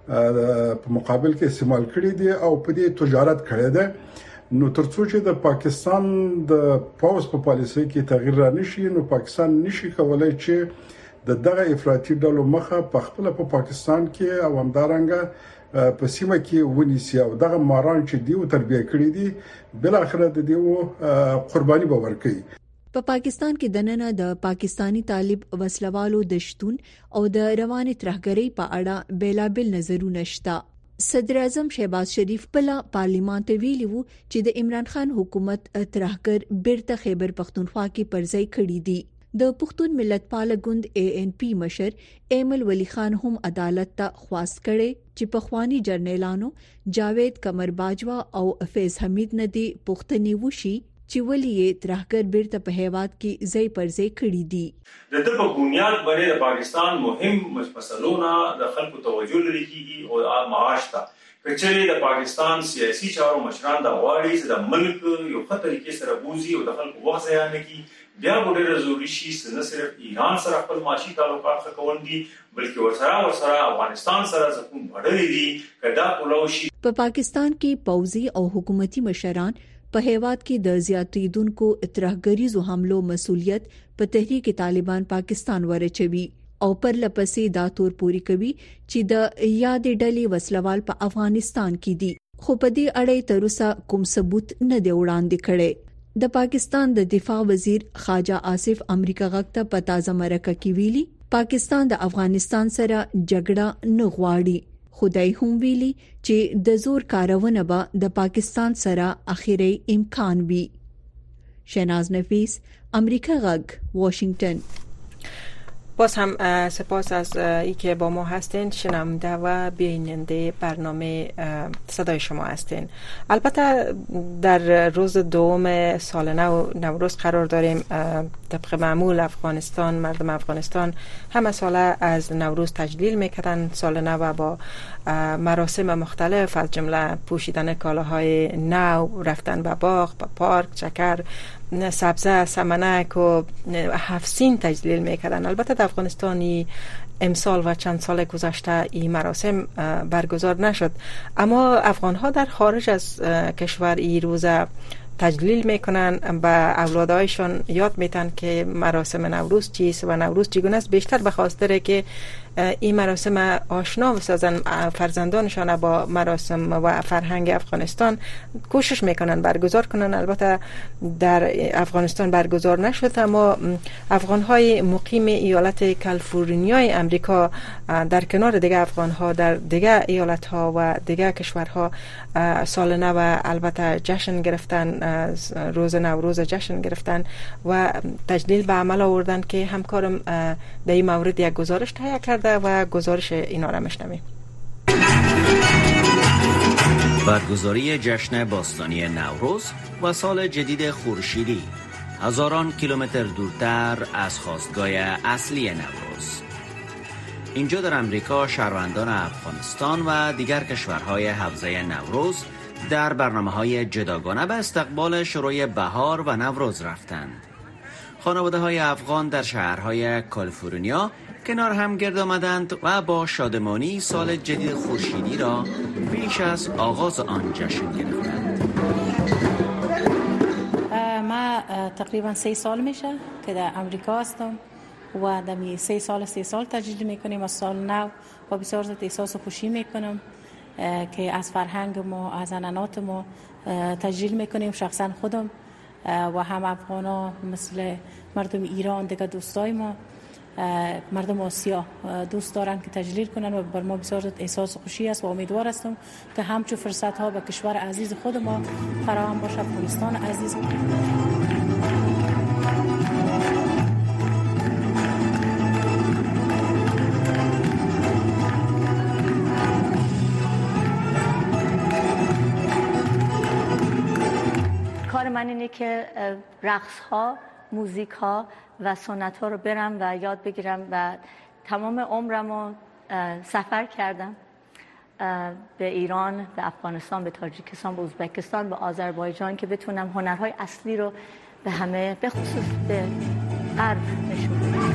S24: په مقابل کې استعمال کړی دی او په دې تجارت کړی دی. نو ترڅو چې د پاکستان د پاوس په پالیسۍ کې تغییر را نشي نو پاکستان نشي کولای چې دغه افراطي ډلو مخه په خپل په پاکستان کې او همدارنګه په سیمه کې ونیسي او دغه ماران چې دیو تربیه کړی دي بل اخر د دیو قرباني به ورکړي.
S22: په پاکستان کې دننه د پاکستانی طالب وسلوالو د شتون او د رواني ترهګرۍ په اړه بیلابل نظرونه شته. صدر اعظم شهباز شریف بل پارلیمان ته ویلي وو چې د عمران خان حکومت ترهګر بیرته خیبر پختونخوا کې پرځای کړی دي. د پښتون ملت پال ګوند ANC مشر ایمل ولی خان هم عدالت ته خواست کړي چې په خواني جرنیلانو جاوید قمر باجوا او فیض حمید ندی پښتني وشي چې ولې ترهګر بیرته په هیواد کې ځای پر ځای کړی دي.
S1: د په بنیاد باندې د پاکستان مهم مسلونه د خلکو توجه لري کیږي او معاش ته کچري د پاکستان سیاسي چارو مشران د غواړي چې د ملک یو خطر کې سره بوزي او د خلکو وخت ضایع نه کړي. بیا ډېر ضروري شي چې نه صرف ایران سره خپل معاشي تعلقات ښه کول دي بلکې ورسره افغانستان سره ځکه وړلې دي کدا کولو شي.
S22: په پاکستان کې پوځي او حکومتي مشران په هیواد کې د زیاتېدونکو ترهګریزو حملو مسولیت په تحریک طالبان پاکستان ورچوي او پر لپسې دا تور پوری کوي چې د یادې ډلې وسلوال په افغانستان کې دي خو په دې اړه تر اوسه کوم ثبوت نه دی وړاندې کړي. د پاکستان د دفاع وزیر خواجه آصف امریکا غږ ته په تازه مرکه کې ویلي پاکستان د افغانستان سره جګړه نه غواړي. خدای هم ویلي چې د زور کارونه به د پاکستان سره اخیری امکان وي. شناز نفیس امریکا غږ واشنگتن.
S4: باز هم سپاس از اینکه با ما هستین، شنونده و بیننده برنامه صدای شما هستین. البته در روز دوم سال نوروز قرار داریم. طبق معمول مردم افغانستان همه ساله از نوروز تجلیل میکردن سال نو با مراسم مختلف از جمله پوشیدن کالاهای نو، رفتن به باغ، به پارک، چکر، سبزه، سمنک و هفسین تجلیل میکردن. البته در افغانستانی امسال و چند سال گذشته این مراسم برگزار نشد، اما افغان‌ها در خارج از کشور این روز تجلیل میکنن، به اولادایشان یاد میتن که مراسم نوروز چیست و نوروز چگونه است، بیشتر به خاطر که این مراسم آشنا بسازن فرزندانشان با مراسم و فرهنگ افغانستان کوشش میکنن برگزار کنن. البته در افغانستان برگزار نشد، اما افغان‌های مقیم ایالت کالیفرنیای امریکا در کنار دیگه افغان‌ها در دیگه ایالت‌ها و دیگه کشورها سال نو البته جشن گرفتن، روز نوروز جشن گرفتن و تجلیل به عمل آوردن که همکارم در این مورد یک گزارش تهیه کرده و گزارش اینا را میشنویم.
S2: برگزاری جشن باستانی نوروز و سال جدید خورشیدی هزاران کیلومتر دورتر از خاستگاه اصلی نوروز. اینجا در امریکا شهروندان افغانستان و دیگر کشورهای حوزه نوروز در برنامه‌های جداگانه به استقبال شروع بهار و نوروز رفتند. خانواده‌های افغان در شهرهای کالیفرنیا کنار هم گرد آمدند و با شادمانی سال جدید خورشیدی را پیش از آغاز آن جشن گرفتند.
S5: ما تقریبا 3 سال میشه که در امریکا هستم و در 3 سال تجلیل میکنیم از سال نو و بسیار زیاد احساس خوشی میکنم که از فرهنگ ما، از عنعنات ما تجلیل میکنیم. شخصا خودم و هم افغانا مثل مردم ایران دیگه دوستای ما مردم آسیا دوست دارن که تجلیل کنن و بر ما بسیار احساس خوشی است و امیدوار هستم که همچو فرصت ها به کشور عزیز خود ما فراهم باشه، افغانستان عزیز.
S6: کار من اینه که رقص ها، موزیک ها و سنت ها رو برم و یاد بگیرم و تمام عمرم رو سفر کردم به ایران، به افغانستان، به تاجیکستان، به ازبکستان، به آذربایجان که بتونم هنرهای اصلی رو به همه، به خصوص به غرب نشون بدم.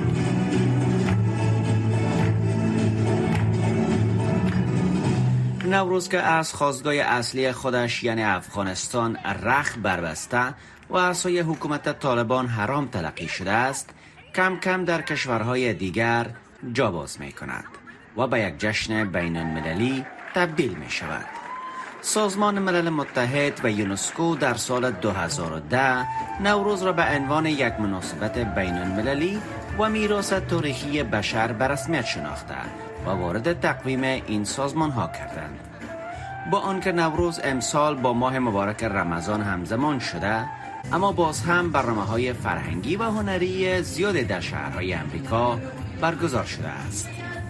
S2: نوروز که از خاستگاه اصلی خودش یعنی افغانستان رخ بربسته و عصای حکومت طالبان حرام تلقی شده است، کم کم در کشورهای دیگر جا باز می کند و به یک جشن بین المللی تبدیل می شود. سازمان ملل متحد و یونسکو در سال 2010 نوروز را به عنوان یک مناسبت بین المللی و میراث تاریخی بشر به رسمیت شناخته و وارد تقویم این سازمان ها کردند. با آنکه نوروز امسال با ماه مبارک رمضان همزمان شده، اما باز هم برنامه‌های فرهنگی و هنری زیادی در شهرهای امریکا برگزار شده است.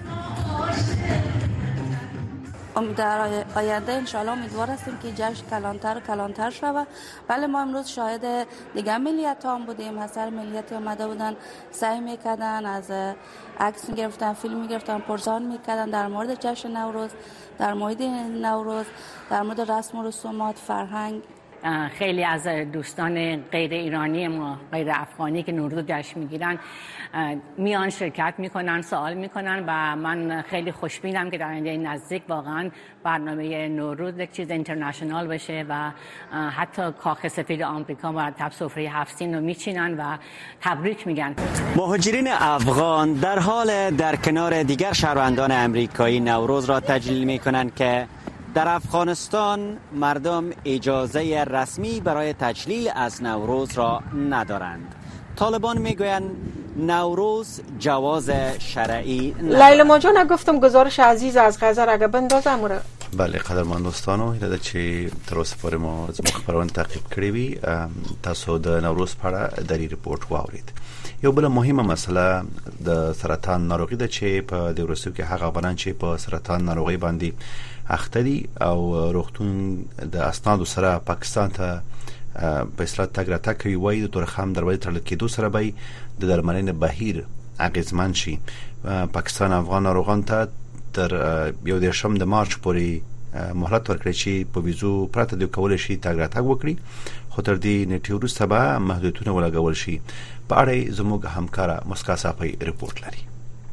S7: در آینده انشاءالله امیدوار هستیم که جشن کلانتر شود. بله ما امروز شاهد دیگه ملیت ها هم بودیم، از هر ملیتی آمده بودن، سعی میکردن از عکس میگرفتن، فیلم میگرفتن، پرسان میکردن در مورد جشن نوروز، در مورد نوروز، در مورد رسم و رسومات، فرهنگ.
S8: خیلی از دوستان غیر ایرانی ما، غیر افغانی که نوروز جشن میگیرن میان شرکت میکنن، سوال میکنن و من خیلی خوشبینم که در آینده نزدیک واقعا برنامه نوروز یک چیز اینترنشنال بشه و حتی کاخ سفید آمریکا مرتب سفره 7 سین رو میچینن و تبریک میگن.
S2: مهاجرین افغان در حال در کنار دیگر شهروندان امریکایی نوروز را تجلیل میکنند که در افغانستان مردم اجازه رسمی برای تجلیل از نوروز را ندارند. طالبان میگویند نوروز جواز شرعی ندارد.
S4: لیلا ماجان گفتم گزارش عزیز از غزه را بندازم موره.
S3: بله قدرمن دوستانو هیله ده چې تر اوسه پورې مو زموږ خبرونه تعقیب کړې وي. تاسو د نوروز په اړه درې ریپورت واورید. یو بل مهمه مسله د سرطان ناروغي ده چې په دې وروستیو کې هغه افغانان چې په سرطان ناروغي باندې اخته دي او روغتون د اسنادو سره پاکستان ته په اصطلاح تګ راتګ کوي، وایي د تورخم دروازې تړل کېدو سره به د درملنې بهیر اغېزمن شي. پاکستان افغان ناروغان ته تر 11 د مارچ پورې مهلت ورکړي چې په ویزو پرته د کولای شي تګ راتګ وکړي، خو تر دې نیټې وروسته به محدودیتونه ولګول شي. په اړه زموږ همکاره مسکا صافی ریپورت لري.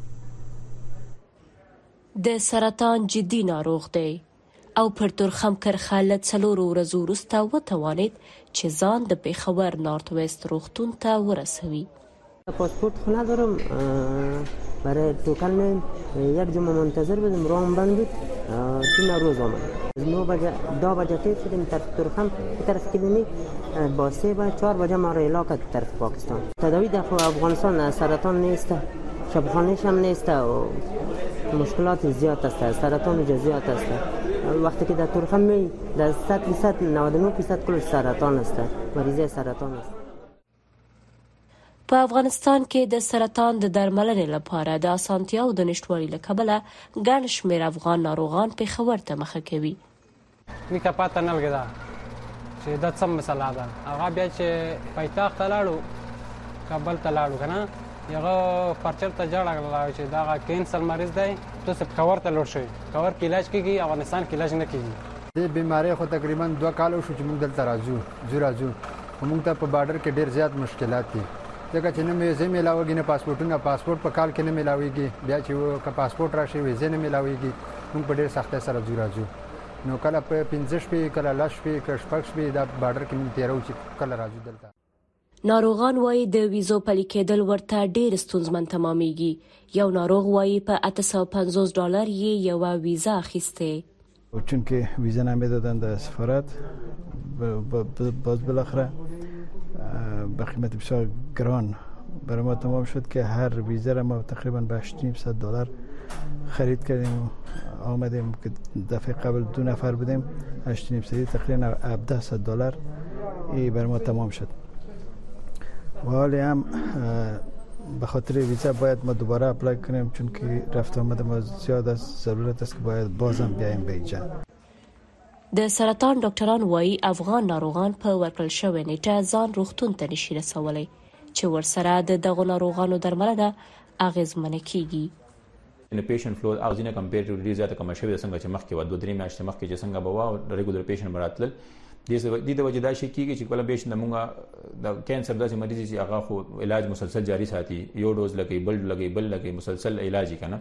S9: د سرطان جدي ناروغ دی او پر تورخم کرخه له 4 ورځو وروسته وتوانید چې ځان د پیښور نارت وست روغتون ته ورسوي.
S10: پاسپورت خو ندارم، برای توکل می یک جمعه منتظر بودیم، راه بند بود، تو نوروز آمد. 2 بجه تیر شدیم طرف تورخم، طرف کلینیک با 3 و 4 بجه ما را اعلام کرد طرف پاکستان. تداوی در افغانستان سرطان نیست، شبخانه‌ش هم نیست و مشکلات زیاد است، سرطان جزئیات است. وقتی که در تورخم می در 100% 99% کلش سرطان است، مریض سرطان است.
S9: په افغانستان کې د سرطان د درملنې لپاره د اسانتیاو د نشټوالي له کبله ګڼ شمېر افغان ناروغان پیښور ته مخه کوي.
S25: میکه پاته نه لګیدا چې دا څه مسله ده. هغه بیا چې پایتخت ته لاړو، کابل ته لاړو کنه، یغه پرچر ته جوړه چې دا کینسر مریض دی، تو سب پیښور ته لور شي، پیښور کې علاج کیږي، افغانستان کې علاج نه کیږي.
S26: دې بیماری خو تقریبا 2 کال شو چې موږ دلته راځو. موږ ته په بارډر کې ډیر زیات مشکلات دي. ځکه چې نه ویزه ملاويږي، نه پاسپورت په کال کې نه ملاويږي، بیا چې که پاسپورت راشي ویزه نه ملاويږي. موږ په ډیر سختۍ سره راځو. نو کله په 15 شپې، کله 10 شپې، کله 6 شپې دا بارډر کې موږ تیرو چې کله راځو دلته.
S9: ناروغان وایي د ویزو پلي کېدل ورته ډیر ستونزمن تمامېږي. یو ناروغ وایي په $850 یې یو ویزا اخیسته.
S27: چون که ویزا نمیدادن در سفارت، باز بالاخره به قیمت بسیار گران برای ما تمام شد که هر ویزا را ما تقریبا به $800 خرید کردیم و آمدیم که دفعه قبل 2 نفر بودیم، $800 تقریبا $700 برای ما تمام شد. و حالی هم به خاطر ویزا باید ما دوباره اپلای کنیم، چون که رفت آمد ما زیاد از ضرورت است که باید بازم بیایم به اینجا.
S9: د سرطان ډاکټران وایي افغان ناروغان په ورکړل شوې نیټه ځان روغتون ته نشي رسولی، چې ورسره د دغو ناروغانو درملنه اغېزمنه کیږي.
S28: ان پیشنټ فلو او ځینې کمپیریټیولی زیاته کم شوې څنګه چې مخکې و 2-3 میاشتې مخکې چې څنګه به و ریګولر پیشنټ مراتل دې د وجه دا شي کیږي چې کله پیشنټ موږ د کینسر داسې مریض چې هغه خو علاج مسلسل جاری ساتي، یو ډوز لګي بل مسلسل علاج کنه،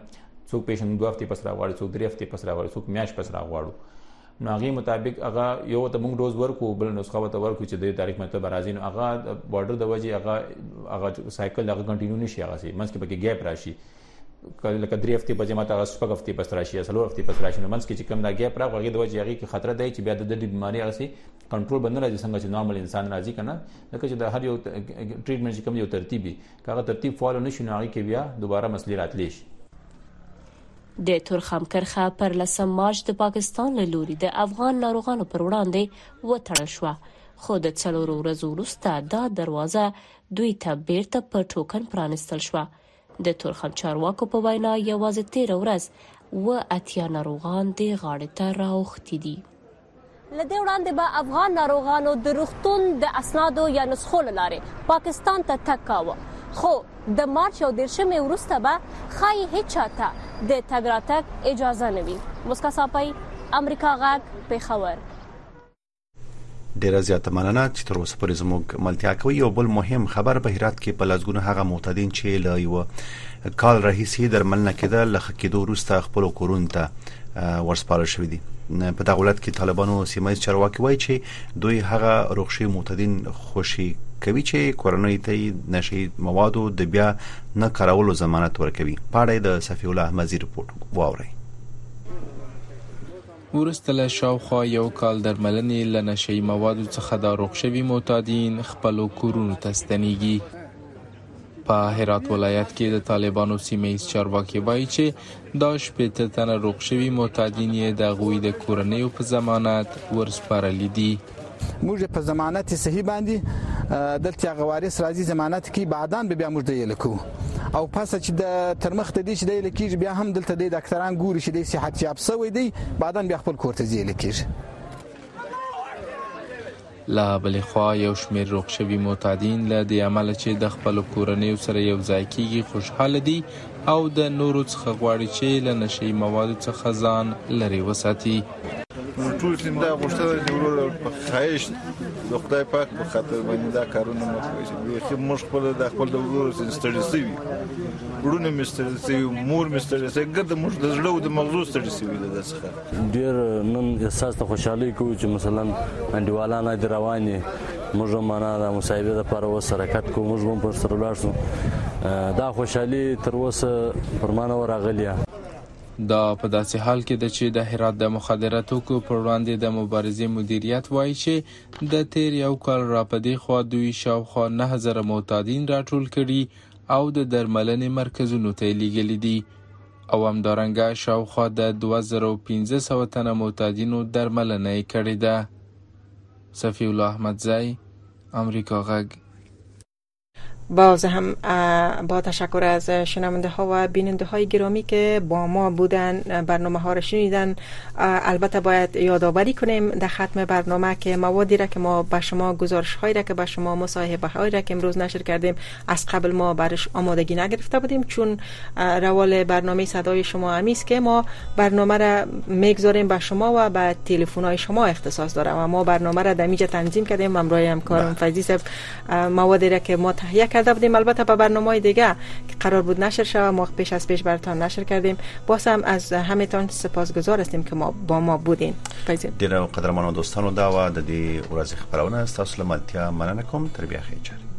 S28: څوک پیشنټ 2 هفته پس راغواړي څوک 3 هفته پس راغواړي څوک میاشت پس راغواړي نو هغه مطابق هغه یو ته موږ ډوز ورکو بل نسخه ته ورکو چې د تاریخ مطلب راځي نو هغه بارډر د وجه هغه سایکل هغه کنټینیو نشي هغه سي منځ کې پکې ګیپ راشي لکه 3 هفته په جماعت هغه 6 هفته پس راشي 3 هفته پس راشي نو منځ کې چې کوم دا ګیپ راغی هغه د وجه هغه کې خطر دی چې بیا د بیماری هغه سي کنټرول بند راځي څنګه چې نارمل انسان راځي کنه لکه چې د هر یو ټریټمنټ چې کوم یو ترتیبي هغه ترتیب فالو نشي نو هغه کې بیا دوباره مسلې راتلی شي
S9: د تورخم کرخه پر 10 مارچ د پاکستان له لوري د افغان ناروغانو پر وړاندې وتړل شو خو د 4 ورځو وروسته دا دروازه دوی ته بیرته په ټوکن پرانستل شو د تورخم چارواکو په وینا یوازې 13 ورځ اتیا ناروغان د غاړې ته راوختي دي
S11: لدې وړاندې به افغان ناروغانو د روغتون د اسنادو یا نسخو لاره پاکستان ته تګ کاوه خو د مارچ او 10 وروسته به خای هیڅ چاته د تګ راتګ اجازه نه وي مسکا صاحب امریکا غاګ پیښور
S3: ډیره زیاته مننه چې تر اوسه پورې زموږ ملتیا کوي یو بل مهم خبر په هرات کې په لازګونه هغه معتادین چې له یو کال راهیسې درمل نه کېدل لخوا کېدو وروسته خپل کورونو ته ورسپارل شوي دي په دغه ولایت کې طالبانو سیمایي چارواکي وایي چې دوی هغه روغشي معتادین خوشي کوي چې کورنۍ ته نشي موادو د بیا نه کارولو ضمانت ورکوي پاړې د صفی الله احمدی رپورټ واوري
S12: ورسته له شاوخوا یو کال درملنې له نشي موادو څخه د روغشوي معتادین خپل کورونو ته ستنېږي په هرات ولایت کې د طالبانو سیمایي چارواکي وایي چې دا 15 تنه روغشوي معتادین یې د غوي د کورنۍ په ضمانت ورسپارلي دي
S13: موږ په ضمانت صحیح باندې دلته غوارث راځي ضمانت کې بعدان بیا موږ دی لکو او پس چې د ترمخ ته دي چې دی لکیږي بیا هم دلته د ډاکټران ګوري چې د صحت یاب سوی دی بعدان بیا خپل کور ته ځي لکیږي
S12: لا بلې خوا یو شمېر روغشوي معتادین له دې عمله چې د خپلو کورنیو سره یو ځای کېږي خوشحاله دي او د نورو څخه غواړي چې له نشي موادو څخه ځان لرې وساتي
S14: ټول سیم دا غوښتنه چې ورور په خواهش د خدای پاک په خاطر باندې دا کارونه مخ وشي موږ خپل د خپل د ورور ستړي سوي ورونه مستړي سوي مور مستړي سوي ګرد موږ د زړه او د مغزو ستړي سوي د څخه
S15: ډیر نن احساس ته خوشحالي کوي چې مثلا انډیوالانه د رواني موږ معنا د مصاحبه لپاره وسرکت کوو موږ هم پر سره لاړ شو دا خوشحالي تر اوسه پرمانه ورغلیا
S12: دا په داسې حال کې د چې د هرات د مخدره توکو پر وړاندې د مبارزې مدیریت وایي چې د تیر یو کال را پدې خوا دوی شاوخوا 9000 معتادین راټول کړي او د درملنې مرکزونو ته لیږلي دي او همدارنګه شاوخوا د 2500 تنه معتادینو درملنه یې کړې ده صفی الله احمدزی امریکا غاگ
S4: باز هم با تشکر از شنونده ها و بیننده های گرامی که با ما بودن برنامه ها را شنیدن البته باید یادآوری کنیم در ختم برنامه که موادی را که ما به شما گزارش هایی را که به شما مصاحبه هایی را که امروز نشر کردیم از قبل ما برش آمادگی نگرفته بودیم چون روال برنامه صدای شما همیست که ما برنامه را میگذاریم به شما و به تلفن های شما اختصاص داره و ما برنامه را دمیجه تنظیم کردیم همراه همکارم فیضی صاحب موادی را که ما تهیه کرده بودیم البته به برنامه‌های دیگه که قرار بود نشر شود ما پیش از پیش براتون نشر کردیم باز هم از همتون سپاسگزار هستیم که ما با ما بودین
S3: ډیره قدرمنو دوستانو دا و د دې ورځې خبرونه تاسو لملتیا مننه کوم تر بیا خیر